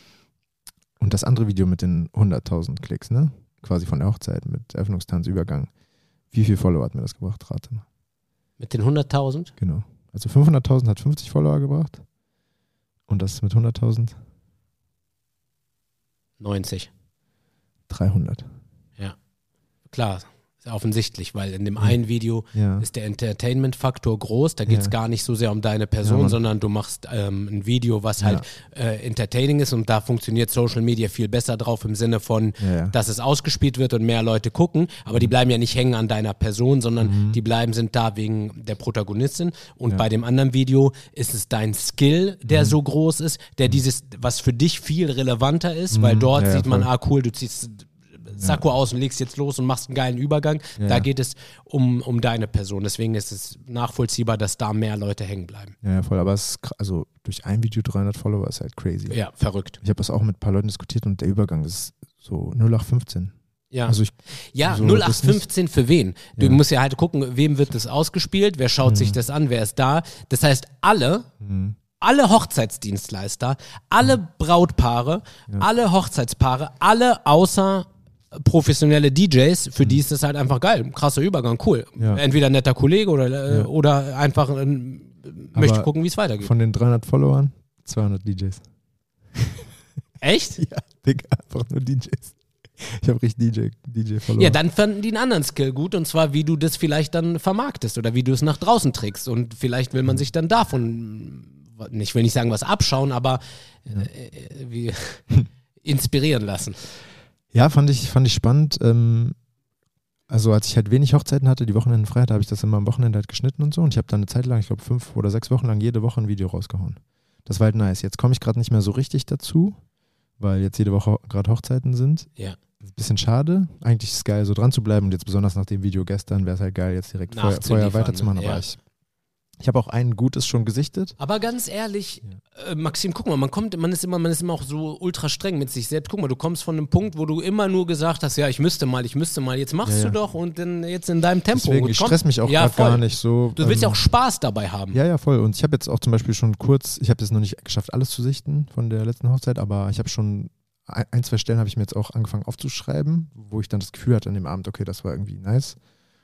Und das andere Video mit den hunderttausend Klicks, ne? Quasi von der Hochzeit mit Eröffnungstanzübergang. Wie viel Follower hat mir das gebracht? Rate mal. Mit den hunderttausend? Genau. Also fünfhunderttausend hat fünfzig Follower gebracht. Und das mit hunderttausend neunzig. dreihundert. Klar, ist ja offensichtlich, weil in dem einen Video Ja. ist der Entertainment-Faktor groß. Da geht es Ja. gar nicht so sehr um deine Ja, Person, Mann. sondern du machst ähm, ein Video, was halt äh, entertaining ist. Und da funktioniert Social Media viel besser drauf im Sinne von, Ja, ja. dass es ausgespielt wird und mehr Leute gucken. Aber die bleiben ja nicht hängen an deiner Person, sondern die bleiben, sind da wegen der Protagonistin. Und Ja. bei dem anderen Video ist es dein Skill, der so groß ist, der dieses, was für dich viel relevanter ist, weil dort Ja, ja, sieht man, voll. ah cool, du ziehst Sakko aus und legst jetzt los und machst einen geilen Übergang. Ja. Da geht es um, um deine Person. Deswegen ist es nachvollziehbar, dass da mehr Leute hängen bleiben. Ja, ja, voll. Aber es ist, kr- also durch ein Video dreihundert Follower ist halt crazy. Ja, verrückt. Ich habe das auch mit ein paar Leuten diskutiert und der Übergang ist so null acht fünfzehn. Ja, Also ich, ja so, null das acht ist nicht- fünfzehn für wen? Du Ja. musst ja halt gucken, wem wird das ausgespielt, wer schaut Mhm. sich das an, wer ist da. Das heißt, alle, Mhm. alle Hochzeitsdienstleister, alle Brautpaare, alle Hochzeitspaare, alle außer professionelle D Js, für die ist das halt einfach geil. Krasser Übergang, cool. Ja. Entweder ein netter Kollege oder, äh, Ja. oder einfach ähm, möchte Aber gucken, wie es weitergeht. von den dreihundert Followern zweihundert D Js. Echt? Ja, Digga, einfach nur D Js. Ich habe richtig D J, D J-Follower. Ja, dann fanden die einen anderen Skill gut, und zwar, wie du das vielleicht dann vermarktest oder wie du es nach draußen trägst. Und vielleicht will man sich dann davon, ich will nicht sagen, was abschauen, aber äh, wie inspirieren lassen. Ja, fand ich, fand ich spannend. Ähm, also als ich halt wenig Hochzeiten hatte, die Wochenenden frei hatte, habe ich das immer am Wochenende halt geschnitten und so. Und ich habe dann eine Zeit lang, ich glaube fünf oder sechs Wochen lang jede Woche ein Video rausgehauen. Das war halt nice. Jetzt komme ich gerade nicht mehr so richtig dazu, weil jetzt jede Woche gerade Hochzeiten sind. Ja. Ein bisschen schade. Eigentlich ist es geil, so dran zu bleiben. Und jetzt besonders nach dem Video gestern wäre es halt geil, jetzt direkt Feuer, Feuer weiterzumachen. Aber ja. ich, ich habe auch ein Gutes schon gesichtet. Aber ganz ehrlich, ja. äh, Maxim, guck mal, man kommt, man ist immer, man ist immer auch so ultra streng mit sich selbst. Guck mal, du kommst von einem Punkt, wo du immer nur gesagt hast, ja, ich müsste mal, ich müsste mal. Jetzt machst ja, ja. du doch und dann jetzt in deinem Tempo. Deswegen, ich stress mich auch ja, gerade gar nicht so. Du willst ähm, ja auch Spaß dabei haben. Ja, ja, voll. Und ich habe jetzt auch zum Beispiel schon kurz, ich habe jetzt noch nicht geschafft, alles zu sichten von der letzten Hochzeit, aber ich habe schon ein, zwei Stellen habe ich mir jetzt auch angefangen aufzuschreiben, wo ich dann das Gefühl hatte an dem Abend, okay, das war irgendwie nice.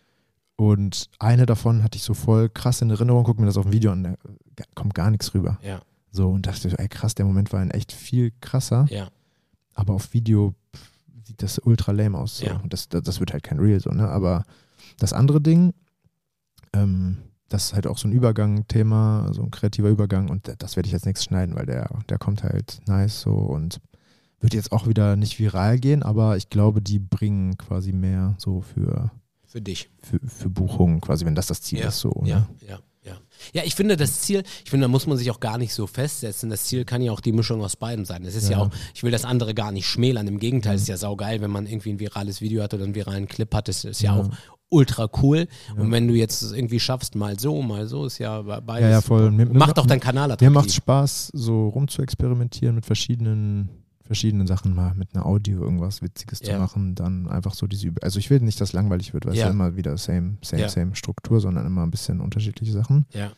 Und eine davon hatte ich so voll krass in Erinnerung, guck mir das auf dem Video an, da kommt gar nichts rüber. Ja. So, und dachte ich, ey krass, der Moment war ein echt viel krasser. Ja. Aber auf Video sieht das ultra lame aus. So. Ja. Und das, das, das wird halt kein Real so, ne? Aber das andere Ding, ähm, das ist halt auch so ein Übergang-Thema, so ein kreativer Übergang und das werde ich jetzt nichts schneiden, weil der, der kommt halt nice so und wird jetzt auch wieder nicht viral gehen, aber ich glaube, die bringen quasi mehr so für Für dich. Für, für Buchungen quasi, wenn das das Ziel ja. ist. So, ja, ne? ja, ja. Ja, ich finde das Ziel, ich finde, da muss man sich auch gar nicht so festsetzen. Das Ziel kann ja auch die Mischung aus beidem sein. Es ist ja. ja auch, ich will das andere gar nicht schmälern. Im Gegenteil, es ist ja saugeil, wenn man irgendwie ein virales Video hat oder einen viralen Clip hat. Das ist ja, ja auch ultra cool. Ja. Und wenn du jetzt irgendwie schaffst, mal so, mal so, ist ja beides. Ja, ja, voll. Mir, macht auch deinen Kanal attraktiv. Mir macht Spaß, so rum zu experimentieren mit verschiedenen verschiedenen Sachen, mal mit einer Audio irgendwas Witziges ja. zu machen, dann einfach so diese, Üb- also ich will nicht, dass langweilig wird, weil es ja. ja immer wieder same, same, ja. same Struktur, sondern immer ein bisschen unterschiedliche Sachen. Ja.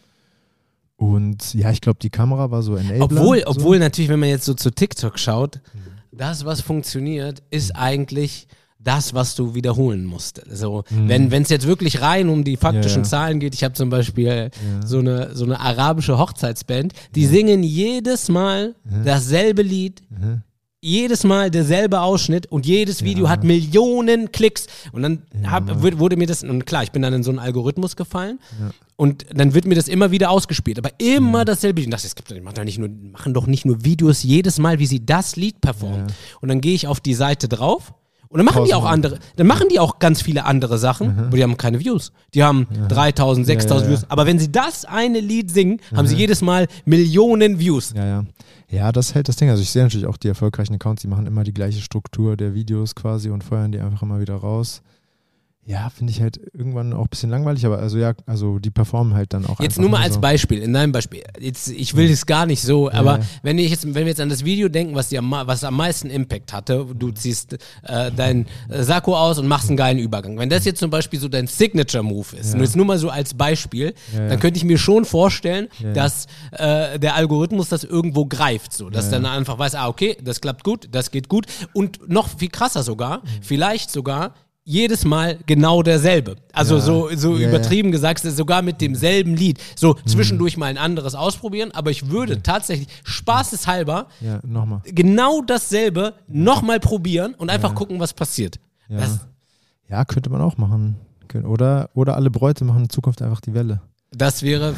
Und ja, ich glaube, die Kamera war so Enabler. Obwohl, so. obwohl natürlich, wenn man jetzt so zu TikTok schaut, mhm. das, was funktioniert, ist eigentlich das, was du wiederholen musst. So, mhm. wenn es jetzt wirklich rein um die faktischen ja, ja. Zahlen geht, ich habe zum Beispiel ja. so, eine, so eine arabische Hochzeitsband, die ja. singen jedes Mal mhm. dasselbe Lied, mhm. jedes Mal derselbe Ausschnitt und jedes Video ja. hat Millionen Klicks. Und dann hab, ja. wurde mir das, und klar, ich bin dann in so einen Algorithmus gefallen ja. und dann wird mir das immer wieder ausgespielt, aber immer ja. dasselbe Lied. Das, das gibt, die machen, doch nicht nur, machen doch nicht nur Videos jedes Mal, wie sie das Lied performen. Ja. Und dann gehe ich auf die Seite drauf und dann machen die auch andere, dann machen die auch ganz viele andere Sachen, mhm. aber die haben keine Views. Die haben ja. dreitausend, sechstausend ja, ja, ja. Views. Aber wenn sie das eine Lied singen, mhm. haben sie jedes Mal Millionen Views. Ja, ja. Ja, das hält das Ding. Also ich sehe natürlich auch die erfolgreichen Accounts, die machen immer die gleiche Struktur der Videos quasi und feuern die einfach immer wieder raus. Ja, finde ich halt irgendwann auch ein bisschen langweilig, aber also ja, also die performen halt dann auch. Jetzt nur mal als so. Beispiel, in deinem Beispiel. Jetzt, ich will das gar nicht so, aber ja. wenn ich jetzt, wenn wir jetzt an das Video denken, was dir was am meisten Impact hatte, du ziehst äh, dein äh, Sakko aus und machst einen geilen Übergang. Wenn das jetzt zum Beispiel so dein Signature-Move ist, ja. und jetzt nur mal so als Beispiel, ja, ja. dann könnte ich mir schon vorstellen, ja, ja. dass äh, der Algorithmus das irgendwo greift, so, dass ja, dann einfach weiß, ah, okay, das klappt gut, das geht gut und noch viel krasser sogar, mhm. vielleicht sogar jedes Mal genau derselbe. Also ja, so, so yeah, übertrieben gesagt, sogar mit demselben Lied. So mhm. zwischendurch mal ein anderes ausprobieren, aber ich würde okay. tatsächlich spaßeshalber ja, noch mal. genau dasselbe nochmal probieren und einfach ja. gucken, was passiert. Ja. Das, ja, könnte man auch machen. Oder, oder alle Bräute machen in Zukunft einfach die Welle. Das wäre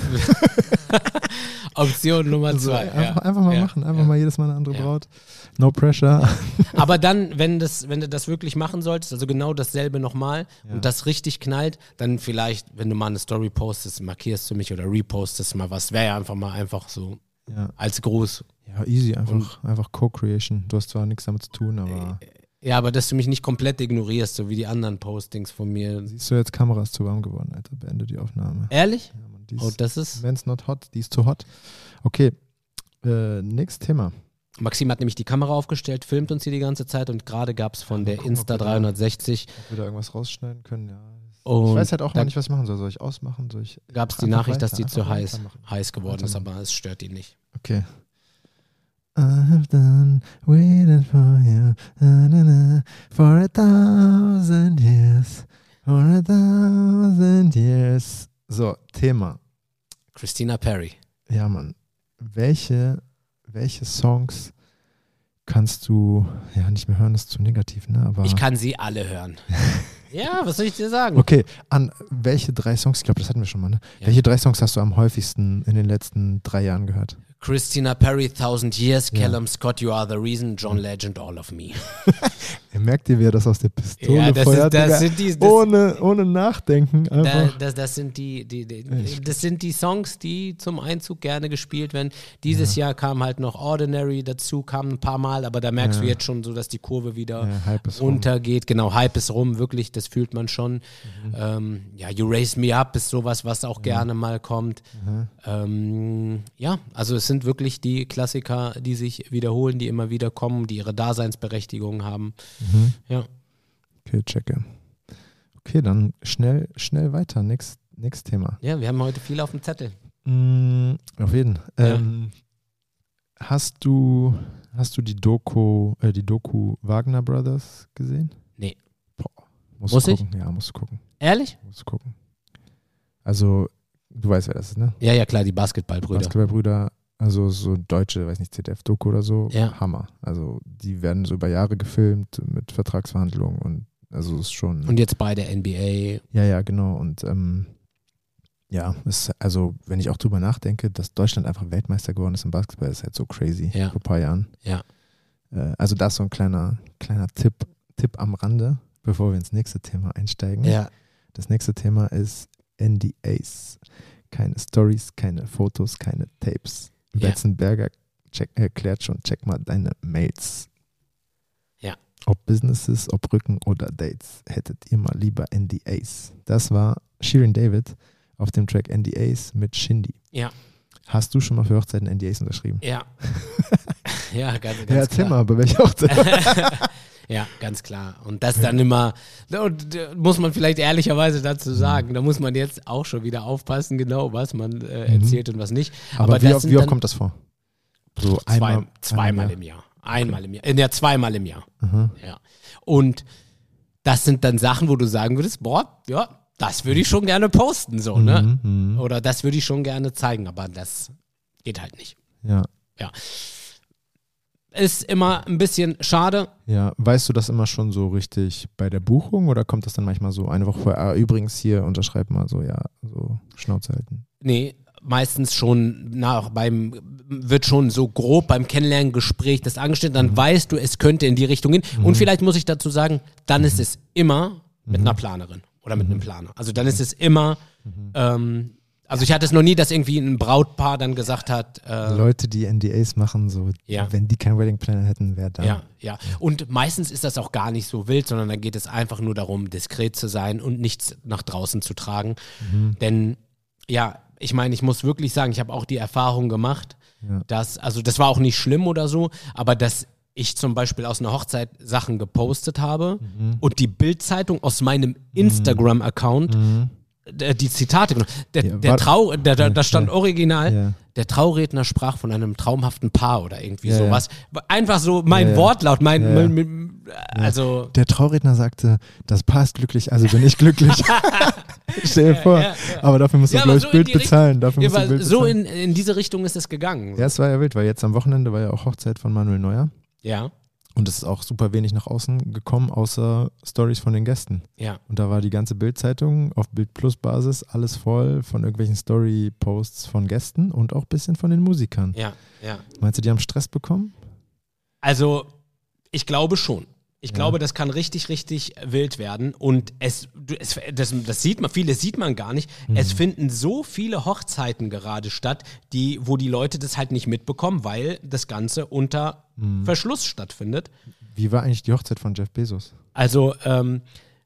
Option Nummer zwei. Also einfach, ja. einfach mal ja. machen, einfach ja. mal jedes Mal eine andere ja. Braut. No pressure. Aber dann, wenn, das, wenn du das wirklich machen solltest, also genau dasselbe nochmal ja. und das richtig knallt, dann vielleicht, wenn du mal eine Story postest, markierst du mich oder repostest mal was, wäre ja einfach mal einfach so ja. als Gruß. Ja, easy, einfach, einfach Co-Creation. Du hast zwar nichts damit zu tun, aber... Ja, aber dass du mich nicht komplett ignorierst, so wie die anderen Postings von mir. Siehst du, jetzt Kamera ist zu warm geworden, Alter. Beende die Aufnahme. Ehrlich? Ja, Mann, die ist, oh, das ist... Wenn's not hot, die ist zu hot. Okay, äh, nächstes Thema. Maxim hat nämlich die Kamera aufgestellt, filmt uns hier die ganze Zeit und gerade gab es von ja, der gucken, Insta dreihundertsechzig... Ob wir da irgendwas rausschneiden können, ja. Und ich weiß halt auch noch nicht, was ich machen soll. Soll ich ausmachen? Soll ich... Gab es die Nachricht, dass die zu heiß, heiß geworden ist, aber es stört ihn nicht. Okay. I have done waiting for you na, na, na, for a thousand years, for a thousand years. So, Thema. Christina Perri. Ja, Mann. Welche, welche Songs kannst du, ja, nicht mehr hören, das ist zu negativ, ne? Aber ich kann sie alle hören. Ja, was soll ich dir sagen? Okay, an welche drei Songs, ich glaube, das hatten wir schon mal, ne? Ja. Welche drei Songs hast du am häufigsten in den letzten drei Jahren gehört? Christina Perry, Thousand Years, Ja. Callum Scott, You Are the Reason, John Legend, All of Me. Ihr merkt ihr, wie er das aus der Pistole Ja, das feuert, ist- das Digga. sind die- das- ohne, ohne Nachdenken Da, einfach. das, das, sind die, die, die, das sind die Songs, die zum Einzug gerne gespielt werden. Dieses Jahr kam halt noch Ordinary dazu, kam ein paar Mal, aber da merkst Ja. du jetzt schon so, dass die Kurve wieder Ja, Hype ist rum. runtergeht. Genau, Hype ist rum, wirklich, das fühlt man schon. Mhm. Ähm, ja, You Raise Me Up ist sowas, was auch gerne mal kommt. Mhm. Ähm, ja, also es sind wirklich die Klassiker, die sich wiederholen, die immer wieder kommen, die ihre Daseinsberechtigung haben. Mhm. Ja. Okay, checke. Okay, dann schnell, schnell weiter. Nächst, nächstes Thema. Ja, wir haben heute viel auf dem Zettel. Mm, auf jeden. Ja. Ähm, hast du, hast du die Doku, äh, die Doku Wagner Brothers gesehen? Nee. Boah, musst Muss du ich? gucken. Ja, musst du gucken. Ehrlich? Musst du gucken. Also, du weißt, wer das ist, ne? Ja, ja, klar, die Basketballbrüder. Basketballbrüder, also so deutsche, weiß nicht, Z D F-Doku oder so, Ja. Hammer. Also die werden so über Jahre gefilmt mit Vertragsverhandlungen und also ist schon. Und jetzt bei der N B A. ja, ja, genau. Und ähm, ja, ist, also wenn ich auch drüber nachdenke, dass Deutschland einfach Weltmeister geworden ist im Basketball, ist halt so crazy Ja. vor ein paar Jahren. Ja. Äh, also das ist so ein kleiner, kleiner Tipp, Tipp am Rande, bevor wir ins nächste Thema einsteigen. Ja. Das nächste Thema ist N D As. Keine Stories, keine Fotos, keine Tapes. Ja. Betzenberger check, erklärt schon, check mal deine Mails. Ja. Ob Businesses, ob Rücken oder Dates, hättet ihr mal lieber N D As. Das war Shirin David auf dem Track N D As mit Shindy. Ja. Hast du schon mal für Hochzeiten N D As unterschrieben? Ja. ja, ganz, ganz Ja, erzähl klar. mal, bei welcher Hochzeit? Ja, ganz klar. Und das dann immer, und, äh, muss man vielleicht ehrlicherweise dazu sagen, da muss man jetzt auch schon wieder aufpassen, genau, was man äh, erzählt und was nicht. Aber, Aber wie, das oft, sind wie oft dann kommt das vor? So zwei, einmal, zweimal einmal im Jahr. Einmal im Jahr. Äh, ja, zweimal im Jahr. Aha. Ja. Und das sind dann Sachen, wo du sagen würdest, boah, ja, das würde ich schon gerne posten, so, ne? Mhm, mhm. Oder das würde ich schon gerne zeigen, aber das geht halt nicht. Ja. Ja. Ist immer ein bisschen schade. Ja, weißt du das immer schon so richtig bei der Buchung oder kommt das dann manchmal so eine Woche vorher? Ah, übrigens hier unterschreib mal so, ja, so Schnauze halten. Nee, meistens schon nach beim, wird schon so grob beim Kennenlerngespräch das angestellt, dann weißt du, es könnte in die Richtung gehen. Und vielleicht muss ich dazu sagen, dann ist es immer mit einer Planerin oder mit einem Planer. Also dann ist es immer, ähm, also ich hatte es noch nie, dass irgendwie ein Brautpaar dann gesagt hat, äh, Leute, die N D As machen, so, Ja. wenn die keinen Wedding Planner hätten, wäre da. ja, ja. Und meistens ist das auch gar nicht so wild, sondern dann geht es einfach nur darum, diskret zu sein und nichts nach draußen zu tragen. Denn ja, ich meine, ich muss wirklich sagen, ich habe auch die Erfahrung gemacht, Ja. dass, also das war auch nicht schlimm oder so, aber dass ich zum Beispiel aus einer Hochzeit Sachen gepostet habe und die Bild-Zeitung aus meinem Instagram-Account äh, die Zitate genommen. Der, Ja, der war- Trau, der, der, da stand Ja. original, Ja. der Trauredner sprach von einem traumhaften Paar oder irgendwie Ja, ja. sowas. Einfach so mein Ja, ja. Wortlaut, mein, Ja, ja. mein, mein also Der Trauredner sagte, das Paar ist glücklich, also bin ich glücklich. Stell dir vor. ja, ja. Aber dafür musst du, Ja, glaube aber ich, so in Bild die Richtung- bezahlen. Dafür ja, musst du aber Bild so bezahlen. in, in diese Richtung ist es gegangen. Ja, es war ja wild, weil jetzt am Wochenende war ja auch Hochzeit von Manuel Neuer. Ja, Und es ist auch super wenig nach außen gekommen, außer Stories von den Gästen. ja. Und da war die ganze Bild-Zeitung auf Bild-Plus-Basis alles voll von irgendwelchen Story-Posts von Gästen und auch ein bisschen von den Musikern. Ja, ja. Meinst du, die haben Stress bekommen? Also, ich glaube schon. Ich Ja. glaube, das kann richtig, richtig wild werden. Und es, du- es das, das sieht man, vieles sieht man gar nicht. Mhm. Es finden so viele Hochzeiten gerade statt, die, wo die Leute das halt nicht mitbekommen, weil das Ganze unter Mhm. Verschluss stattfindet. Wie war eigentlich die Hochzeit von Jeff Bezos? Also, ähm,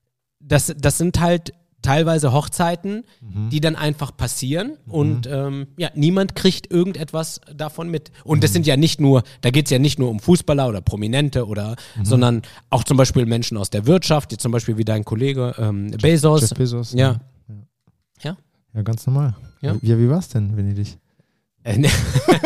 das, das sind halt teilweise Hochzeiten, Mhm. die dann einfach passieren und ähm, ja, niemand kriegt irgendetwas davon mit. Und Mhm. das sind ja nicht nur, da geht es ja nicht nur um Fußballer oder Prominente oder, Mhm. sondern auch zum Beispiel Menschen aus der Wirtschaft, jetzt zum Beispiel wie dein Kollege ähm, Bezos. Jeff Bezos? Ja. Ja, Ja? ja ganz normal. Ja. Ja, wie war es denn, Venedig? Äh, nee.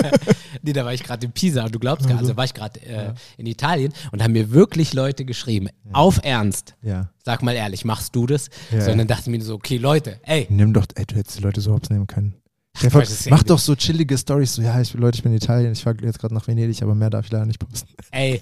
nee, da war ich gerade in Pisa, du glaubst gar, also war ich gerade äh, Ja. in Italien und haben mir wirklich Leute geschrieben, auf Ernst, Ja. sag mal ehrlich, machst du das? Ja. Sondern dachte ich mir so, okay Leute, ey, Nimm doch, ey, du hättest die Leute so hops nehmen können. Stell dir vor, weiß es ja mach nicht. doch so chillige Stories, so, ja, ich, Leute, ich bin in Italien, ich fahre jetzt gerade nach Venedig, aber mehr darf ich leider nicht posten. ey,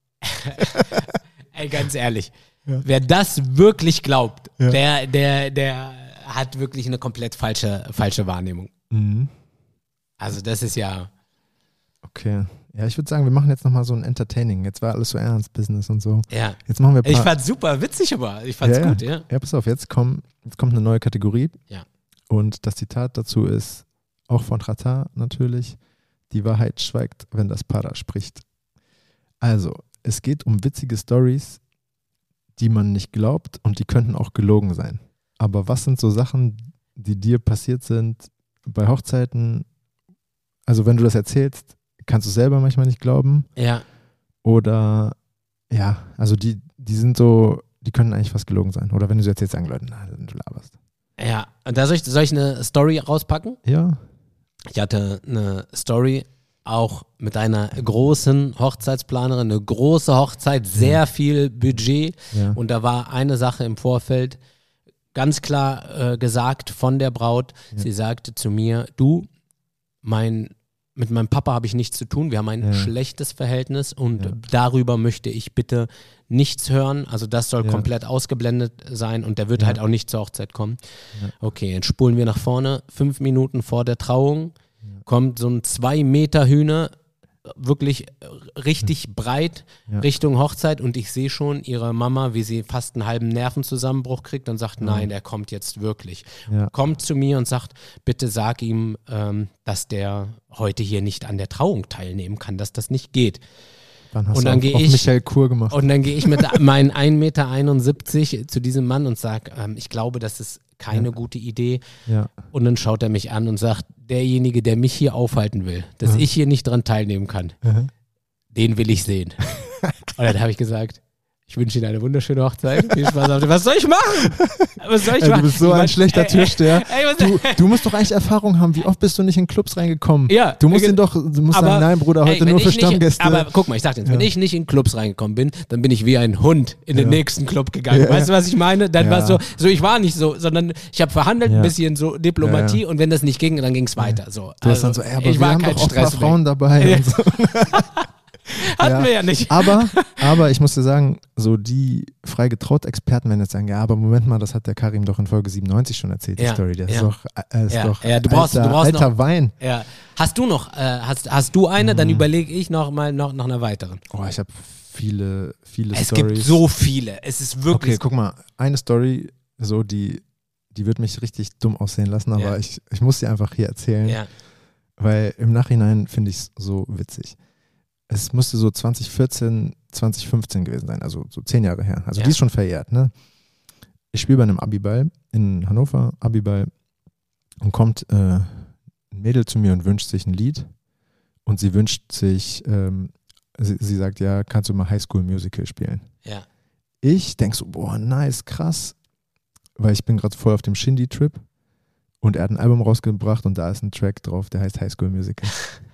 ey, ganz ehrlich, Ja. wer das wirklich glaubt, Ja. der, der, der hat wirklich eine komplett falsche, falsche Wahrnehmung. Mhm. Also das ist ja, Okay. Ja, ich würde sagen, wir machen jetzt nochmal so ein Entertaining. Jetzt war alles so ernst, Business und so. Ja. Jetzt machen wir ein paar, Ich fand's super witzig, aber ich fand's ja, gut, ja. Ja, pass auf, jetzt, komm, jetzt kommt eine neue Kategorie. Ja. Und das Zitat dazu ist auch von Rata natürlich: Die Wahrheit schweigt, wenn das Para spricht. Also, es geht um witzige Stories, die man nicht glaubt und die könnten auch gelogen sein. Aber was sind so Sachen, die dir passiert sind bei Hochzeiten? Also, wenn du das erzählst, kannst du es selber manchmal nicht glauben. Ja. Oder, ja, also die, die sind so, die können eigentlich fast gelogen sein. Oder wenn du sie erzählst, sagen Leute, na, du laberst. Ja, und da soll ich, soll ich eine Story rauspacken? Ja. Ich hatte eine Story auch mit einer großen Hochzeitsplanerin, eine große Hochzeit, sehr viel Budget. Ja. Und da war eine Sache im Vorfeld ganz klar äh, gesagt von der Braut. Ja. Sie sagte zu mir, du, mein mit meinem Papa habe ich nichts zu tun, wir haben ein Ja. schlechtes Verhältnis und Ja. darüber möchte ich bitte nichts hören, also das soll Ja. komplett ausgeblendet sein und der wird Ja. halt auch nicht zur Hochzeit kommen. Ja. Okay, jetzt spulen wir nach vorne, fünf Minuten vor der Trauung, kommt so ein zwei Meter Hühner, wirklich richtig breit Ja. Richtung Hochzeit und ich sehe schon ihre Mama, wie sie fast einen halben Nervenzusammenbruch kriegt und sagt, nein, der kommt jetzt wirklich. Ja. Kommt zu mir und sagt, bitte sag ihm, ähm, dass der heute hier nicht an der Trauung teilnehmen kann, dass das nicht geht. Dann hast Und du dann auch, gehe auch ich- Michael Kur gemacht. Und dann gehe ich mit meinen ein Meter einundsiebzig zu diesem Mann und sage, ähm, ich glaube, das ist keine Ja. gute Idee. Ja. Und Und dann schaut er mich an und sagt, derjenige, der mich hier aufhalten will, dass Ja. ich hier nicht dran teilnehmen kann, Aha. den will ich sehen. Und dann habe ich gesagt, ich wünsche Ihnen eine wunderschöne Hochzeit. Viel Spaß auf der- Was soll ich machen? Was soll ich Ey, machen? du bist so Ich ein mein, schlechter ey, Türsteher. Ey, was, Du, du musst doch eigentlich Erfahrung haben. Wie oft bist du nicht in Clubs reingekommen? Ja, Du musst ge- ihn doch, du musst aber- sagen, nein, Bruder, ey, heute wenn nur ich für nicht- Stammgäste. Aber guck mal, ich sag dir jetzt, wenn Ja. ich nicht in Clubs reingekommen bin, dann bin ich wie ein Hund in den Ja. nächsten Club gegangen. Ja. Weißt du, was ich meine? Dann Ja. war es so, so, ich war nicht so, sondern ich habe verhandelt, Ja. ein bisschen so Diplomatie Ja, und wenn das nicht ging, dann ging es weiter. So. du hast Also, dann so, ey, aber ich wir war haben kein doch auch ein paar Stress. Frauen dabei. Ja. Und so. Hatten Ja. wir ja nicht. Aber, aber ich muss dir sagen, so die frei getraut Experten werden jetzt sagen, ja, aber Moment mal, das hat der Karim doch in Folge siebenundneunzig schon erzählt, die Ja, Story. Das ja. ist doch, äh, ist Ja, doch ja, du brauchst- alter, du brauchst alter noch- Wein. Ja. Hast du noch, äh, hast, hast du eine, dann überlege ich noch mal noch, noch eine weitere. Oh, ich habe viele, viele Es Stories. gibt so viele. Es ist wirklich. Okay, guck mal, eine Story, so die, die wird mich richtig dumm aussehen lassen, aber Ja. ich, ich muss sie einfach hier erzählen, Ja. weil im Nachhinein finde ich es so witzig. Es musste so zwanzig vierzehn, zwanzig fünfzehn gewesen sein, also so zehn Jahre her. Also Ja. die ist schon verjährt, ne? Ich spiele bei einem Abiball in Hannover, Abiball, und kommt äh, ein Mädel zu mir und wünscht sich ein Lied und sie wünscht sich, ähm, sie, sie sagt, ja, kannst du mal High School Musical spielen? Ja. Ich denke so, boah, nice, krass, weil ich bin gerade voll auf dem Shindy-Trip und er hat ein Album rausgebracht und da ist ein Track drauf, der heißt High School Musical.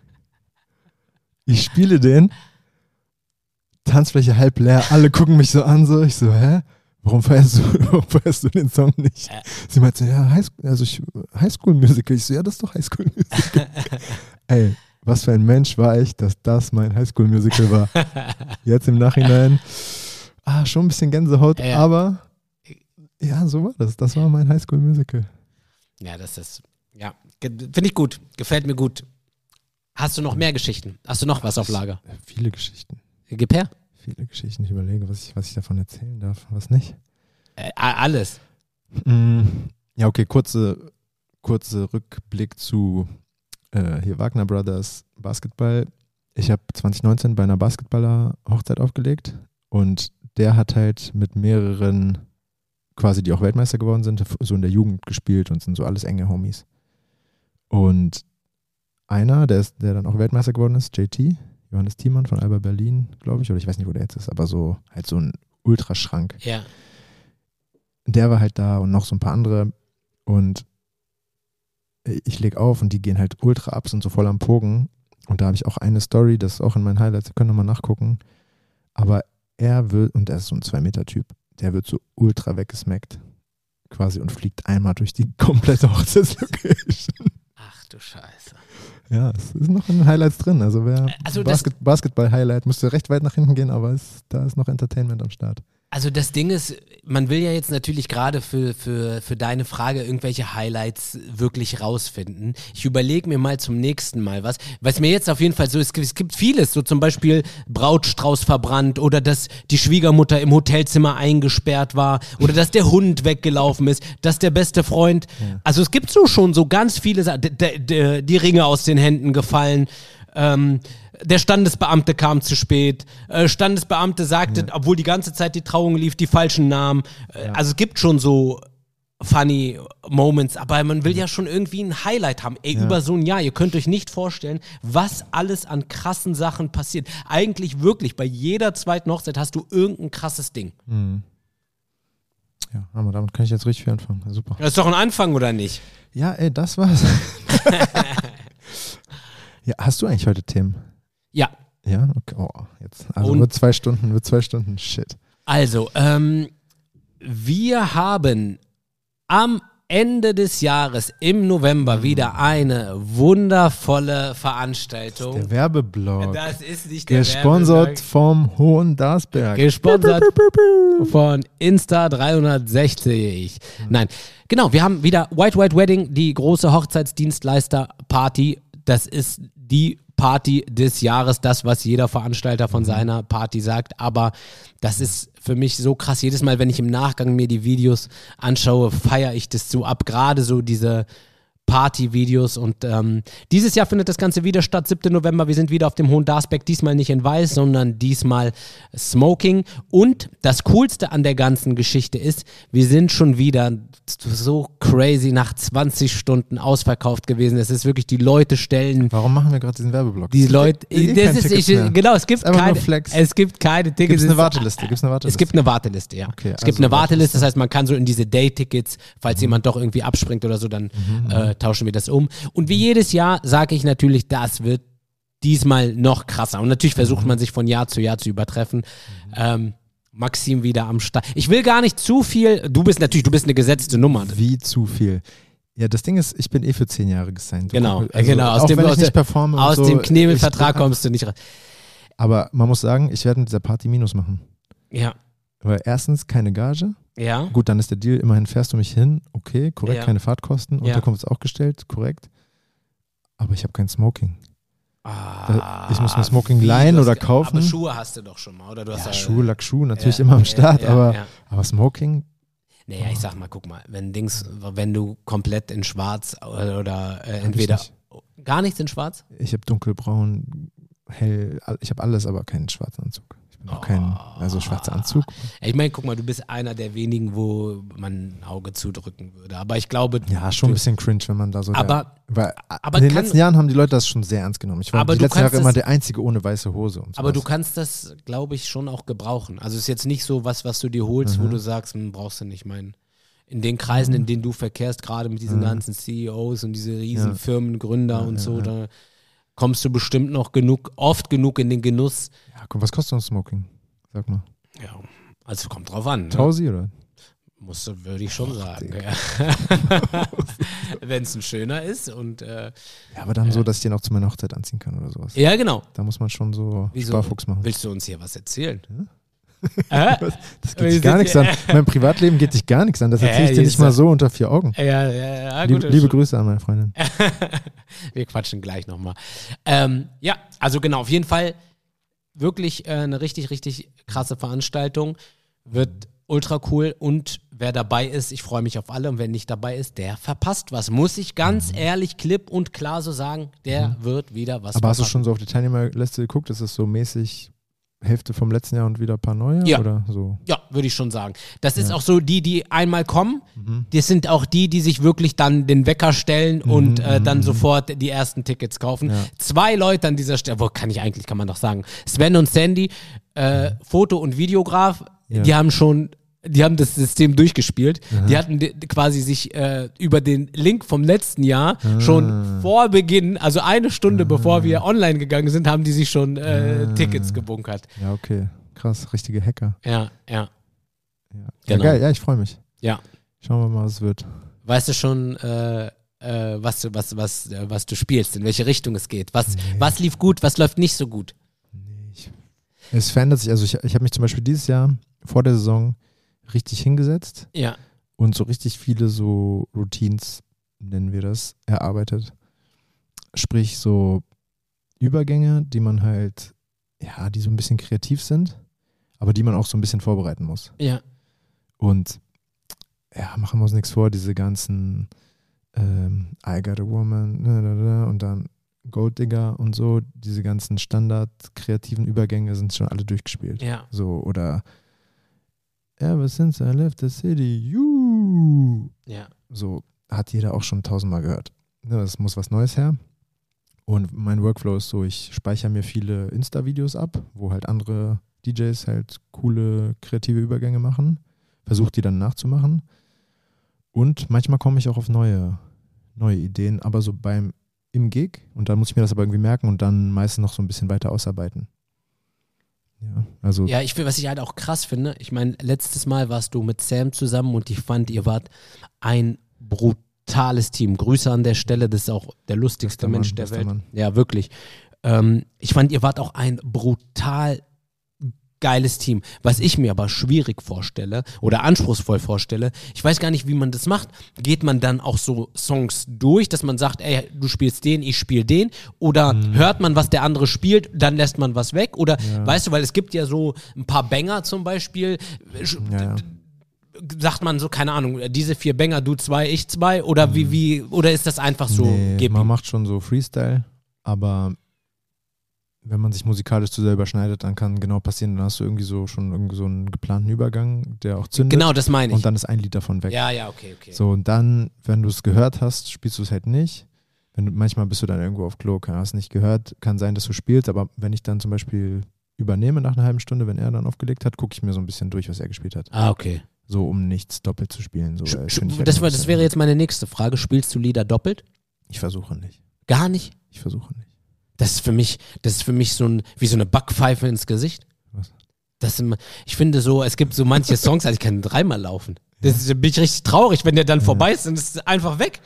Ich spiele den, Tanzfläche halb leer, alle gucken mich so an, so, ich so, hä? Warum feierst du, warum feierst du den Song nicht? Äh. Sie meinte, ja, High, also ich, High School Musical. Ich so, ja, das ist doch High School Musical. Ey, was für ein Mensch war ich, dass das mein High School Musical war. Jetzt im Nachhinein, ah, schon ein bisschen Gänsehaut, Ja. aber ja, so war das. Das war mein High School Musical. Ja, das ist, ja, ge- finde ich gut. Gefällt mir gut. Hast du noch mehr Geschichten? Hast du noch was auf Lager? Viele Geschichten. Gib her. Viele Geschichten. Ich überlege, was ich, was ich davon erzählen darf, was nicht. Äh, a- alles. Mm, Ja, okay, kurze, kurze Rückblick zu äh, hier Wagner Brothers Basketball. Ich habe zwanzig neunzehn bei einer Basketballer-Hochzeit aufgelegt und der hat halt mit mehreren, quasi die auch Weltmeister geworden sind, so in der Jugend gespielt und sind so alles enge Homies. Und einer, der, ist, der dann auch Weltmeister geworden ist, J T, Johannes Thiemann von Alba Berlin, glaube ich, oder ich weiß nicht, wo der jetzt ist, aber so halt so ein Ultraschrank. Ja. Der war halt da und noch so ein paar andere und ich leg auf und die gehen halt ultra ab, sind so voll am Pogen und da habe ich auch eine Story, das ist auch in meinen Highlights, ihr könnt nochmal nachgucken, aber er wird, und er ist so ein zwei Meter Typ, der wird so ultra weggesmackt quasi und fliegt einmal durch die komplette Hochzeitslocation. Ach du Scheiße. Ja, es ist noch in den Highlights drin, also wer Also das- Basket, Basketball-Highlight müsste recht weit nach hinten gehen, aber es, da ist noch Entertainment am Start. Also das Ding ist, man will ja jetzt natürlich gerade für, für, für deine Frage irgendwelche Highlights wirklich rausfinden. Ich überlege mir mal zum nächsten Mal was, was mir jetzt auf jeden Fall so, es gibt, es gibt vieles, so zum Beispiel Brautstrauß verbrannt oder dass die Schwiegermutter im Hotelzimmer eingesperrt war oder dass der Hund weggelaufen ist, dass der beste Freund, ja. also es gibt so schon so ganz viele Sachen, d- d- d- die Ringe aus den Händen gefallen, ähm, der Standesbeamte kam zu spät, äh, Standesbeamte sagte, ja. obwohl die ganze Zeit die Trauung lief, die falschen Namen. Äh, ja. Also es gibt schon so funny Moments, aber man will ja schon irgendwie ein Highlight haben. Ey, ja. über so ein Jahr, ihr könnt euch nicht vorstellen, was alles an krassen Sachen passiert. Eigentlich wirklich, bei jeder zweiten Hochzeit hast du irgendein krasses Ding. Mhm. Ja, aber damit kann ich jetzt richtig viel anfangen. Ja, super. Das ist doch ein Anfang, oder nicht? Ja, ey, das war's. Ja, hast du eigentlich heute Themen? Ja. Ja, okay. Oh, jetzt. Also Und wird zwei Stunden, wird zwei Stunden, shit. Also, ähm, wir haben am Ende des Jahres im November wieder eine wundervolle Veranstaltung. Der Werbeblock. Das ist nicht der Gesponsert vom Hohen Darsberg. Gesponsert von Insta dreihundertsechzig. Nein, genau, wir haben wieder White White Wedding, die große Hochzeitsdienstleister-Party. Das ist die Party des Jahres, das, was jeder Veranstalter von seiner Party sagt, aber das ist für mich so krass. Jedes Mal, wenn ich im Nachgang mir die Videos anschaue, feiere ich das so ab, gerade so diese Party-Videos und ähm, dieses Jahr findet das Ganze wieder statt, siebten November, wir sind wieder auf dem Hohen Darsberg, diesmal nicht in weiß, sondern diesmal Smoking und das Coolste an der ganzen Geschichte ist, wir sind schon wieder so crazy nach zwanzig Stunden ausverkauft gewesen, es ist wirklich, die Leute stellen... Warum machen wir gerade diesen Werbeblock? Die Leute, das ist, ich, genau, es gibt keine, es gibt keine Tickets. Gibt es eine Warteliste? Gibt's eine Warteliste? Es gibt eine Warteliste, ja. Okay, es gibt also eine Warteliste, das heißt, man kann so in diese Day-Tickets, falls mhm. jemand doch irgendwie abspringt oder so, dann mhm. äh, tauschen wir das um. Und wie jedes Jahr sage ich natürlich, das wird diesmal noch krasser. Und natürlich versucht man sich von Jahr zu Jahr zu übertreffen. Mhm. Ähm, Maxim wieder am Start. Ich will gar nicht zu viel, du bist natürlich, du bist eine gesetzte Nummer. Wie zu viel? Ja, das Ding ist, ich bin eh für zehn Jahre gesigned. Genau, also, genau. Aus auch dem, wenn aus ich nicht performe aus und so, dem Knebelvertrag kommst du nicht raus. Aber man muss sagen, ich werde mit dieser Party Minus machen. Ja. Weil erstens keine Gage. Ja. Gut, dann ist der Deal, immerhin fährst du mich hin. Okay, korrekt, ja. keine Fahrtkosten. Ja. Unterkunft ist auch gestellt, korrekt. Aber ich habe kein Smoking. Ah, ich muss mir Smoking leihen oder kaufen. Aber Schuhe hast du doch schon mal, oder? Du hast ja, ja, Schuhe, Lackschuhe, natürlich ja, immer am Start, ja, ja, aber, ja. aber Smoking. Naja, ich sag mal, guck mal, wenn Dings, wenn du komplett in Schwarz oder, oder äh, entweder nicht. Gar nichts in Schwarz? Ich habe dunkelbraun, hell, ich habe alles, aber keinen schwarzen Anzug. Ich bin auch oh. kein, also schwarzer Anzug. Ich meine, guck mal, du bist einer der wenigen, wo man ein Auge zudrücken würde. Aber ich glaube. Ja, schon ein bisschen cringe, wenn man da so. Aber, der, weil aber in den kann, letzten Jahren haben die Leute das schon sehr ernst genommen. Ich war aber die letzten Jahre immer der Einzige ohne weiße Hose. Und aber du kannst das, glaube ich, schon auch gebrauchen. Also es ist jetzt nicht so was, was du dir holst, mhm. wo du sagst, hm, brauchst du nicht meinen. In den Kreisen, in denen du verkehrst, gerade mit diesen mhm. ganzen C E Os und diese riesen ja. Firmengründer ja, und so, ja, ja. da kommst du bestimmt noch genug, oft genug in den Genuss. Ja, komm, was kostet ein Smoking? Sag mal. Ja, also kommt drauf an. Tausi, ne? oder? Musst du, würde ich schon oh, sagen. Ja. Wenn es ein schöner ist und äh, ja, aber dann äh, so, dass ich den auch zu meiner Hochzeit anziehen kann oder sowas. Ja, genau. Da muss man schon so Wieso? Sparfuchs machen. Willst du uns hier was erzählen? Ja? Äh? Das geht dich gar nichts an. Mein Privatleben geht dich gar nichts an. Das erzähle ich dir nicht mal so unter vier Augen. Ja, ja, ja. Liebe, gut, liebe Grüße an meine Freundin. Wir quatschen gleich nochmal. Ähm, ja, also genau, auf jeden Fall wirklich äh, eine richtig, richtig krasse Veranstaltung. Wird ultra cool und wer dabei ist, ich freue mich auf alle und wer nicht dabei ist, der verpasst was. Muss ich ganz mhm. ehrlich, klipp und klar so sagen, der mhm. wird wieder was Aber verpassen. Hast du schon so auf die Teilnehmerliste geguckt? Ist das so mäßig Hälfte vom letzten Jahr und wieder ein paar neue? Ja, oder so? Ja, würde ich schon sagen. Das ist ja. auch so die, die einmal kommen. Mhm. Das sind auch die, die sich wirklich dann den Wecker stellen mhm, und äh, dann mhm. sofort die ersten Tickets kaufen. Ja. Zwei Leute an dieser Stelle, wo kann ich eigentlich, kann man doch sagen, Sven und Sandy, äh, mhm. Foto- und Videograf, ja. die haben schon Die haben das System durchgespielt. Aha. Die hatten quasi sich äh, über den Link vom letzten Jahr ah. schon vor Beginn, also eine Stunde ah. bevor wir online gegangen sind, haben die sich schon äh, ah. Tickets gebunkert. Ja, okay. Krass, richtige Hacker. Ja, ja. Ja, genau. Ja geil, ja, ich freue mich. Ja. Schauen wir mal, was es wird. Weißt du schon, äh, äh, was, du, was, was, äh, was du spielst, in welche Richtung es geht? Was, nee. was lief gut, was läuft nicht so gut? Nee, ich, es verändert sich. Also ich, ich habe mich zum Beispiel dieses Jahr vor der Saison richtig hingesetzt Ja. und so richtig viele so Routines, nennen wir das, erarbeitet. Sprich so Übergänge, die man halt, ja, die so ein bisschen kreativ sind, aber die man auch so ein bisschen vorbereiten muss. Ja. Und ja, machen wir uns nichts vor, diese ganzen ähm, I Got a Woman ne, ne, ne, und dann Gold Digger und so, diese ganzen Standard-kreativen Übergänge sind schon alle durchgespielt. Ja. So, oder Ever since I left the city, you. Ja. So, hat jeder auch schon tausendmal gehört. Ne, es muss was Neues her. Und mein Workflow ist so, ich speichere mir viele Insta-Videos ab, wo halt andere D Js halt coole, kreative Übergänge machen. Versuche die dann nachzumachen. Und manchmal komme ich auch auf neue, neue Ideen, aber so beim im Gig. Und dann muss ich mir das aber irgendwie merken und dann meistens noch so ein bisschen weiter ausarbeiten. Ja, also. Ja, ich, was ich halt auch krass finde, ich meine, letztes Mal warst du mit Sam zusammen und ich fand, ihr wart ein brutales Team. Grüße an der Stelle, das ist auch der lustigste Bester Mann, Mensch der bester Welt. Mann. Ja, wirklich. Ähm, ich fand, ihr wart auch ein brutal geiles Team. Was ich mir aber schwierig vorstelle oder anspruchsvoll vorstelle, ich weiß gar nicht, wie man das macht. Geht man dann auch so Songs durch, dass man sagt, ey, du spielst den, ich spiele den? Oder Mhm. hört man, was der andere spielt, dann lässt man was weg? Oder, Ja. weißt du, weil es gibt ja so ein paar Banger zum Beispiel, Ja, ja. sagt man so, keine Ahnung, diese vier Banger, du zwei, ich zwei? Oder wie, wie, oder ist das einfach so, Nee, gib man ihm? macht schon so Freestyle, aber wenn man sich musikalisch zu sehr überschneidet, dann kann genau passieren, dann hast du irgendwie so schon irgendwie so einen geplanten Übergang, der auch zündet. Genau, das meine ich. Und dann ist ein Lied davon weg. Ja, ja, okay, okay. So, und dann, wenn du es gehört hast, spielst du es halt nicht. Wenn du, manchmal bist du dann irgendwo auf Klo, hast es nicht gehört, kann sein, dass du spielst, aber wenn ich dann zum Beispiel übernehme nach einer halben Stunde, wenn er dann aufgelegt hat, gucke ich mir so ein bisschen durch, was er gespielt hat. Ah, okay. So, um nichts doppelt zu spielen. So, weil Sch- find ich halt das, ein war, das bisschen- wäre jetzt meine nächste Frage. Spielst du Lieder doppelt? Ich versuche nicht. Gar nicht? Ich versuche nicht. Das ist für mich, das ist für mich so ein, wie so eine Backpfeife ins Gesicht. Was? Das sind, ich finde so, es gibt so manche Songs, also ich kann dreimal laufen. Das ist, da bin ich richtig traurig, wenn der dann Ja. vorbei ist und es ist einfach weg.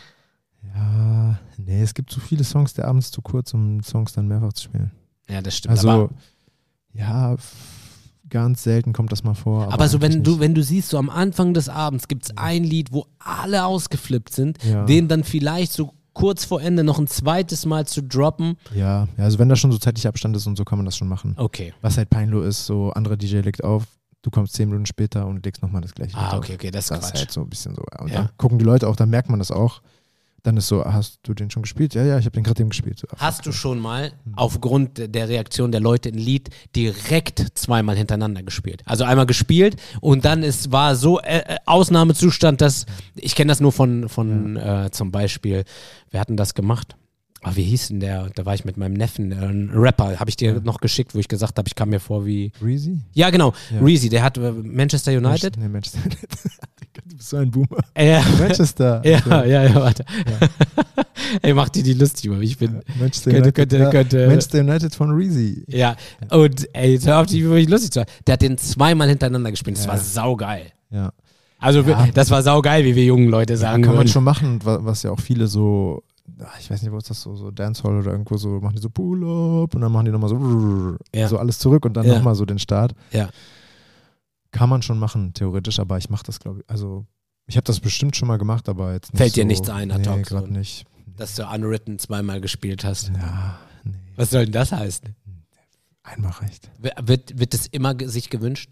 Ja, nee, es gibt so viele Songs, der Abend ist zu kurz, um Songs dann mehrfach zu spielen. Ja, das stimmt. Also, aber, ja, f- ganz selten kommt das mal vor. Aber, aber so, wenn eigentlich du, nicht. wenn du siehst, so am Anfang des Abends gibt es ein Lied, wo alle ausgeflippt sind, Ja. den dann vielleicht so kurz vor Ende noch ein zweites Mal zu droppen. Ja, ja, also wenn da schon so zeitlicher Abstand ist und so, kann man das schon machen. Okay. Was halt peinlich ist, so anderer D J legt auf, du kommst zehn Minuten später und legst nochmal das gleiche Ah, Lied okay, auf. okay, das ist Das ist Quatsch. halt so ein bisschen so. Und Ja. dann gucken die Leute auch, dann merkt man das auch. Dann ist so, hast du den schon gespielt? Ja, ja, ich habe den gerade eben gespielt. So, ach, Hast du okay. schon mal aufgrund der Reaktion der Leute ein Lied direkt zweimal hintereinander gespielt? Also einmal gespielt und dann es war so äh, äh, Ausnahmezustand, dass ich kenne das nur von, von äh, zum Beispiel, wir hatten das gemacht. Ah, wie hieß denn der? Da war ich mit meinem Neffen, äh, ein Rapper, habe ich dir Ja. noch geschickt, wo ich gesagt habe, ich kam mir vor wie. Reezy? Ja, genau, Ja. Reezy, der hat äh, Manchester United. Nee, Manchester United. Du bist so ein Boomer. Äh, Manchester. ja, ja, ja, warte. Ja. Ey, mach dir die lustig, aber ich bin. Manchester Könnte- United. könnte- ja. könnte- Manchester United von Reezy. Ja, und ey, jetzt hör auf, die wirklich lustig zu sein. Der hat den zweimal hintereinander gespielt. Das Ja. war saugeil. Ja. Also, Ja. wir- das war saugeil, wie wir jungen Leute Ja, sagen kann man würden. schon machen, und wa- was ja auch viele so, ach, ich weiß nicht, wo ist das so, so Dancehall oder irgendwo so, machen die so Pull-Up und dann machen die nochmal so, Ja. so alles zurück und dann Ja. nochmal so den Start. Ja. Kann man schon machen, theoretisch, aber ich mache das, glaube ich, also ich habe das bestimmt schon mal gemacht, aber jetzt nicht Fällt so, dir nichts ein, ad nee, hoc, gerade so. nicht. Dass du Unwritten zweimal gespielt hast. Ja, nee, Was soll denn das heißen? einmal reicht. W- Wird, wird das immer ge- sich gewünscht?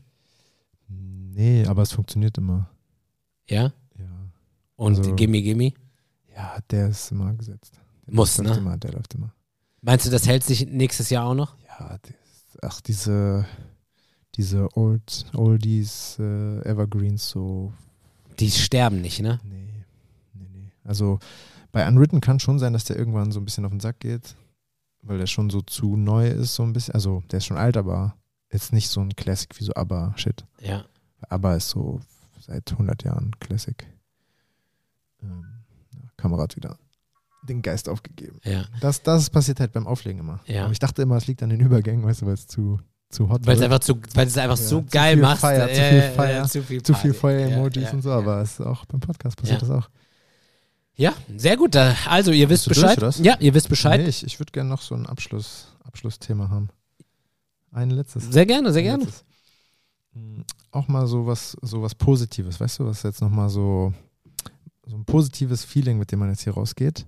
Nee, aber es funktioniert immer. Ja? Ja, Und Also- Gimme Gimme? ja der ist immer gesetzt. Der Muss, läuft ne? Immer, der läuft immer. Meinst du, das hält sich nächstes Jahr auch noch? Ja, das, ach, diese, diese Old, Oldies, äh, Evergreens, so, Die sterben nicht, ne? nee, nee, nee. Also bei Unwritten kann schon sein, dass der irgendwann so ein bisschen auf den Sack geht, weil der schon so zu neu ist, so ein bisschen. Also der ist schon alt, aber jetzt nicht so ein Classic wie so ABBA-Shit. Ja. ABBA ist so seit hundert Jahren Classic. Ähm, ja, Kamerad wieder den Geist aufgegeben. Ja. Das, das passiert halt beim Auflegen immer. Ja. Aber ich dachte immer, es liegt an den Übergängen, weißt du, weil es zu, zu hot Weil es wird. einfach, zu, weil es einfach Ja, so zu geil viel machst. Feier, zu Ja, viel ja, ja, Feier, zu viel, zu viel Party. Feuer-Emojis Ja, ja, und so, ja. aber es ist auch beim Podcast passiert Ja. das auch. Ja, sehr gut. Da- Also, ihr wisst Bist du durch, Bescheid. oder was? Ja, ihr wisst Bescheid. Nee, ich, ich würde gerne noch so ein Abschluss, Abschlussthema haben. Ein letztes. Sehr gerne, sehr Ein gerne. letztes. Auch mal so was, so was Positives, weißt du, was jetzt nochmal so, so ein positives Feeling, mit dem man jetzt hier rausgeht.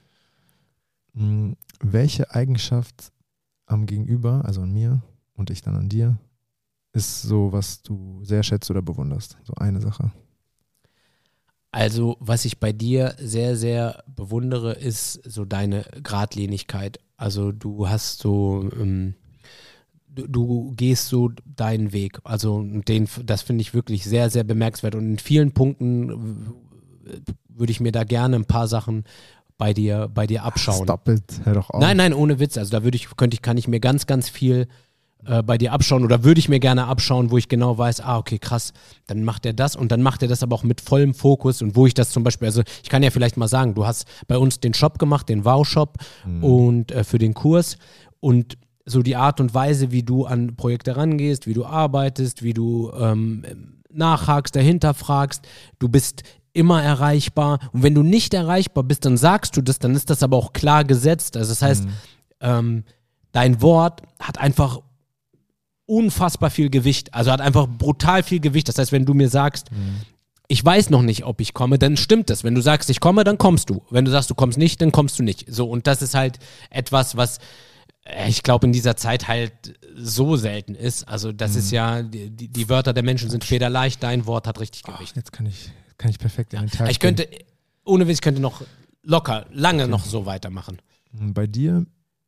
Mhm. Welche Eigenschaft am Gegenüber, also an mir und ich dann an dir, ist so, was du sehr schätzt oder bewunderst? So eine Sache. Also, was ich bei dir sehr, sehr bewundere, ist so deine Geradlinigkeit. Also, du hast so, ähm, du, du gehst so deinen Weg. Also, den, das finde ich wirklich sehr, sehr bemerkenswert. Und in vielen Punkten würde ich mir da gerne ein paar Sachen bei dir, bei dir abschauen. Stop it, hör doch auf. Nein, nein, ohne Witz. Also, da würde ich, könnte ich, kann ich mir ganz, ganz viel äh, bei dir abschauen oder würde ich mir gerne abschauen, wo ich genau weiß, ah, okay, krass, dann macht er das und dann macht er das aber auch mit vollem Fokus und wo ich das zum Beispiel, also ich kann ja vielleicht mal sagen, du hast bei uns den Shop gemacht, den Wow-Shop mhm. und äh, für den Kurs und so die Art und Weise, wie du an Projekte rangehst, wie du arbeitest, wie du ähm, nachhakst, dahinter fragst, du bist immer erreichbar und wenn du nicht erreichbar bist, dann sagst du das, dann ist das aber auch klar gesetzt, also das heißt, mhm. ähm, dein Wort hat einfach unfassbar viel Gewicht, also hat einfach brutal viel Gewicht. Das heißt, wenn du mir sagst, mhm. ich weiß noch nicht, ob ich komme, dann stimmt das. Wenn du sagst, ich komme, dann kommst du. Wenn du sagst, du kommst nicht, dann kommst du nicht. So, und das ist halt etwas, was ich glaube in dieser Zeit halt so selten ist. Also das mhm. ist ja, die, die Wörter der Menschen sind federleicht, dein Wort hat richtig Gewicht. Ach, jetzt kann ich, kann ich perfekt in den Tag Ich könnte, ohne Witz, ich könnte noch locker, lange okay. noch so weitermachen. Bei dir,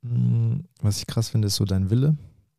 was ich krass finde, ist so dein Wille.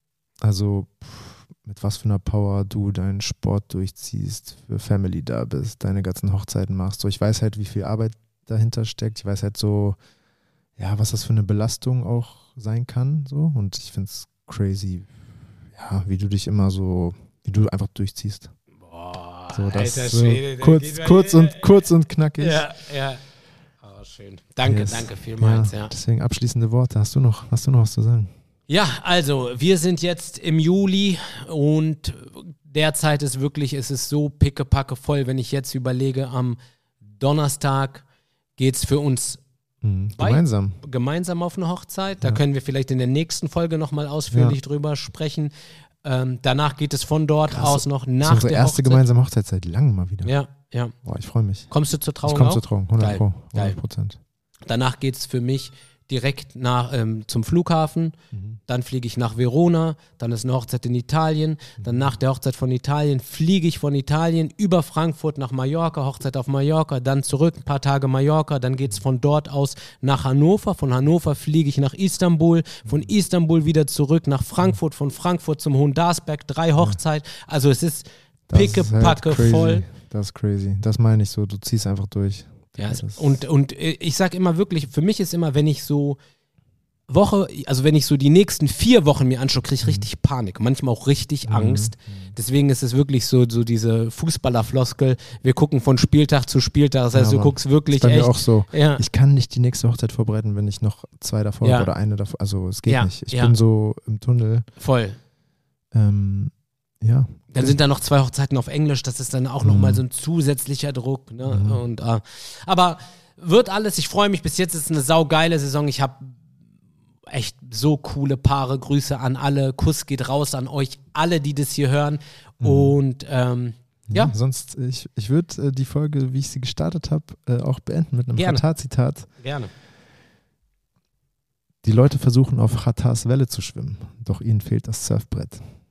Also mit was für einer Power du deinen Sport durchziehst, für Family da bist, deine ganzen Hochzeiten machst. So, ich weiß halt, wie viel Arbeit dahinter steckt. Ich weiß halt so, ja, was das für eine Belastung auch sein kann. So. Und ich finde es crazy, ja, wie du dich immer so, wie du einfach durchziehst. Boah, so, das Alter, so Schwede, kurz, kurz, und, kurz und knackig. Ja, ja. Oh, schön. Danke, yes. danke vielmals. Ja, ja. Deswegen abschließende Worte. Hast du noch, hast du noch was zu sagen? Ja, also wir sind jetzt im Juli und derzeit ist wirklich, es ist so pickepacke voll, wenn ich jetzt überlege, am Donnerstag geht es für uns mhm. gemeinsam. Bei, gemeinsam auf eine Hochzeit. Da ja. können wir vielleicht in der nächsten Folge nochmal ausführlich ja. drüber sprechen. Ähm, danach geht es von dort Krass. aus noch nach der Hochzeit. Das ist unsere erste gemeinsame Hochzeit seit langem mal wieder. Ja, ja. Boah, ich freue mich. Kommst du zur Trauung Ich komme auch? zur Trauung, hundert Pro, Geil. hundert Prozent. Danach geht es für mich direkt nach, ähm, zum Flughafen, mhm. dann fliege ich nach Verona, dann ist eine Hochzeit in Italien, mhm. dann nach der Hochzeit von Italien fliege ich von Italien über Frankfurt nach Mallorca, Hochzeit auf Mallorca, dann zurück, ein paar Tage Mallorca, dann geht es von dort aus nach Hannover, von Hannover fliege ich nach Istanbul, von Istanbul wieder zurück nach Frankfurt, von Frankfurt zum Hohendarsberg, drei Hochzeiten, also es ist pickepacke halt voll. Das ist crazy, das meine ich so, du ziehst einfach durch. Ja, und, und ich sage immer wirklich, für mich ist immer, wenn ich so Woche, also wenn ich so die nächsten vier Wochen mir anschaue, kriege ich richtig Panik, manchmal auch richtig mhm. Angst. Deswegen ist es wirklich so, so diese Fußballerfloskel, wir gucken von Spieltag zu Spieltag, das heißt, ja, du guckst wirklich ist bei echt. Mir auch so. Ja. Ich kann nicht die nächste Hochzeit vorbereiten, wenn ich noch zwei davor ja. habe oder eine davor, also es geht ja. nicht. Ich ja. bin so im Tunnel. Voll. Ähm, ja. Dann sind da noch zwei Hochzeiten auf Englisch, das ist dann auch mhm. nochmal so ein zusätzlicher Druck. Ne? Mhm. Und, äh, aber wird alles, ich freue mich, bis jetzt ist es eine saugeile Saison. Ich habe echt so coole Paare, Grüße an alle, Kuss geht raus an euch, alle, die das hier hören. Mhm. Und ähm, ja. ja. Sonst, ich, ich würde äh, die Folge, wie ich sie gestartet habe, äh, auch beenden mit einem Xatar-Zitat. Gerne. Die Leute versuchen auf Xatars Welle zu schwimmen, doch ihnen fehlt das Surfbrett.